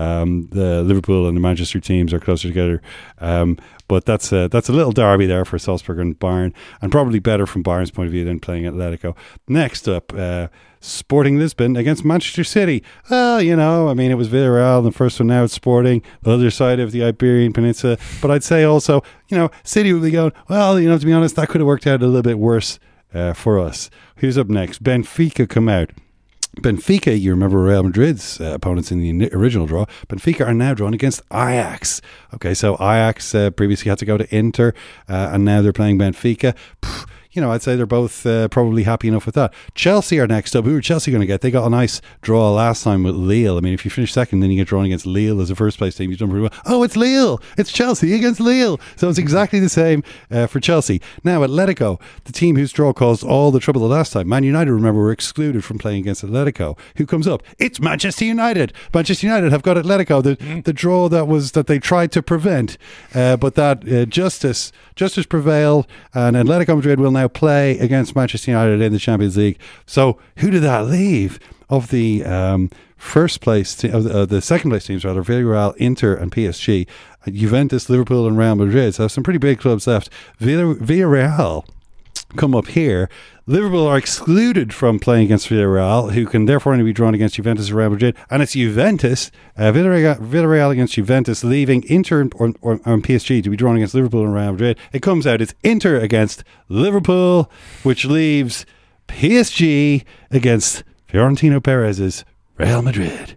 the Liverpool and the Manchester teams are closer together. But that's a little derby there for Salzburg and Bayern, and probably better from Bayern's point of view than playing Atletico. Next up, Sporting Lisbon against Manchester City. Well, it was Villarreal in the first one, now it's Sporting, other side of the Iberian Peninsula. But I'd say also, City will be going, well, to be honest, that could have worked out a little bit worse for us. Who's up next? Benfica come out. Benfica, you remember Real Madrid's opponents in the original draw. Benfica are now drawn against Ajax. Okay, so Ajax previously had to go to Inter, and now they're playing Benfica. I'd say they're both probably happy enough with that. Chelsea are next up. Who are Chelsea going to get? They got a nice draw last time with Lille. I mean, if you finish second, then you get drawn against Lille as a first place team. You've done pretty well. Oh, it's Lille. It's Chelsea against Lille. So it's exactly the same for Chelsea. Now, Atletico, the team whose draw caused all the trouble the last time. Man United, remember, were excluded from playing against Atletico. Who comes up? It's Manchester United. Manchester United have got Atletico, the draw that they tried to prevent. But that justice prevailed, and Atletico Madrid will now play against Manchester United in the Champions League. So who did that leave of the first place, the second place teams rather? Villarreal, Inter and PSG, Juventus, Liverpool and Real Madrid. So some pretty big clubs left. Villarreal come up here. Liverpool are excluded from playing against Villarreal, who can therefore only be drawn against Juventus or Real Madrid. And it's Juventus, Villarreal against Juventus, leaving Inter or PSG to be drawn against Liverpool and Real Madrid. It comes out, it's Inter against Liverpool, which leaves PSG against Florentino Perez's Real Madrid.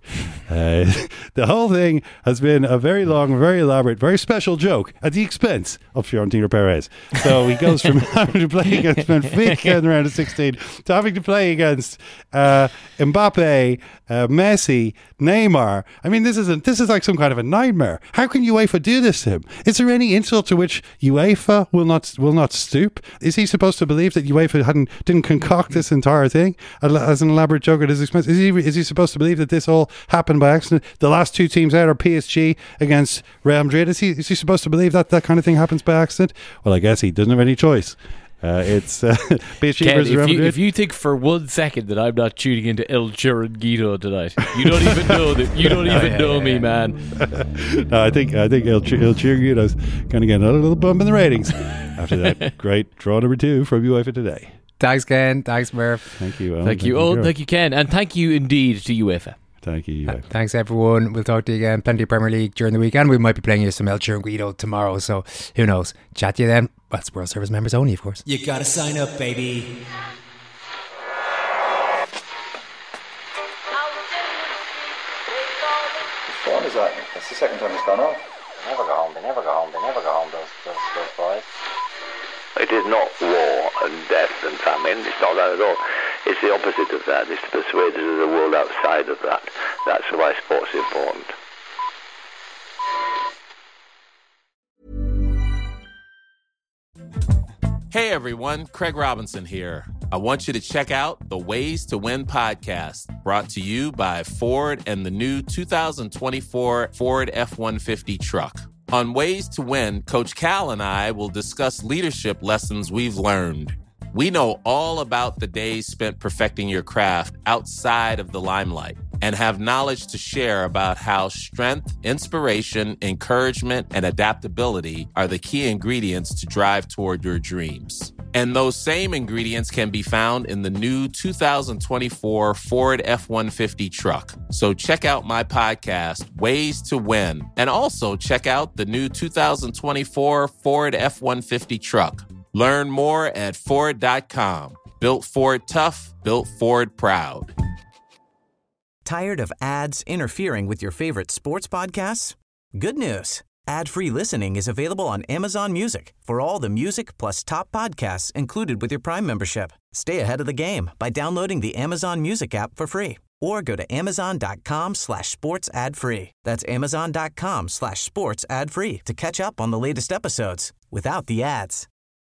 The whole thing has been a very long, very elaborate, very special joke at the expense of Florentino Perez. So he goes from having to play against Benfica in the round of 16 to having to play against Mbappe, Messi, Neymar. I mean, this is like some kind of a nightmare. How can UEFA do this to him? Is there any insult to which UEFA will not stoop? Is he supposed to believe that UEFA didn't concoct this entire thing as an elaborate joke at his expense? Is he supposed to believe that this all happened by accident? The last two teams out are PSG against Real Madrid. Is he supposed to believe that kind of thing happens by accident? Well, I guess he doesn't have any choice. It's PSG Ken, versus Real Madrid. If you think for 1 second that I'm not tuning into El Chiringuito tonight, you don't even know that. You don't even know me, man. No, I think El Chiringuito's going to get another little bump in the ratings after that great draw number 2 from UEFA today. Thanks, Ken. Thanks, Murph. Thank you, Owen. Thank you, Owen. Thank you, Ken. And thank you indeed to UEFA. Thank you, UEFA. Thanks, everyone. We'll talk to you again. Plenty of Premier League during the weekend. We might be playing you some El Chiringuito tomorrow, so who knows. Chat to you then. Well, it's World Service members only, of course. You gotta sign up, baby. What is that? That's the second time it's gone off. They never go home, those boys. It is not war and death and famine. It's not that at all. It's the opposite of that. It's to persuade us of the world outside of that. That's why sport's important. Hey everyone, Craig Robinson here. I want you to check out the Ways to Win podcast, brought to you by Ford and the new 2024 Ford F-150 truck. On Ways to Win, Coach Cal and I will discuss leadership lessons we've learned. We know all about the days spent perfecting your craft outside of the limelight and have knowledge to share about how strength, inspiration, encouragement, and adaptability are the key ingredients to drive toward your dreams. And those same ingredients can be found in the new 2024 Ford F-150 truck. So check out my podcast, Ways to Win, and also check out the new 2024 Ford F-150 truck. Learn more at Ford.com. Built Ford tough, built Ford proud. Tired of ads interfering with your favorite sports podcasts? Good news. Ad-free listening is available on Amazon Music for all the music plus top podcasts included with your Prime membership. Stay ahead of the game by downloading the Amazon Music app for free or go to amazon.com/sports ad free. That's amazon.com/sports ad free to catch up on the latest episodes without the ads.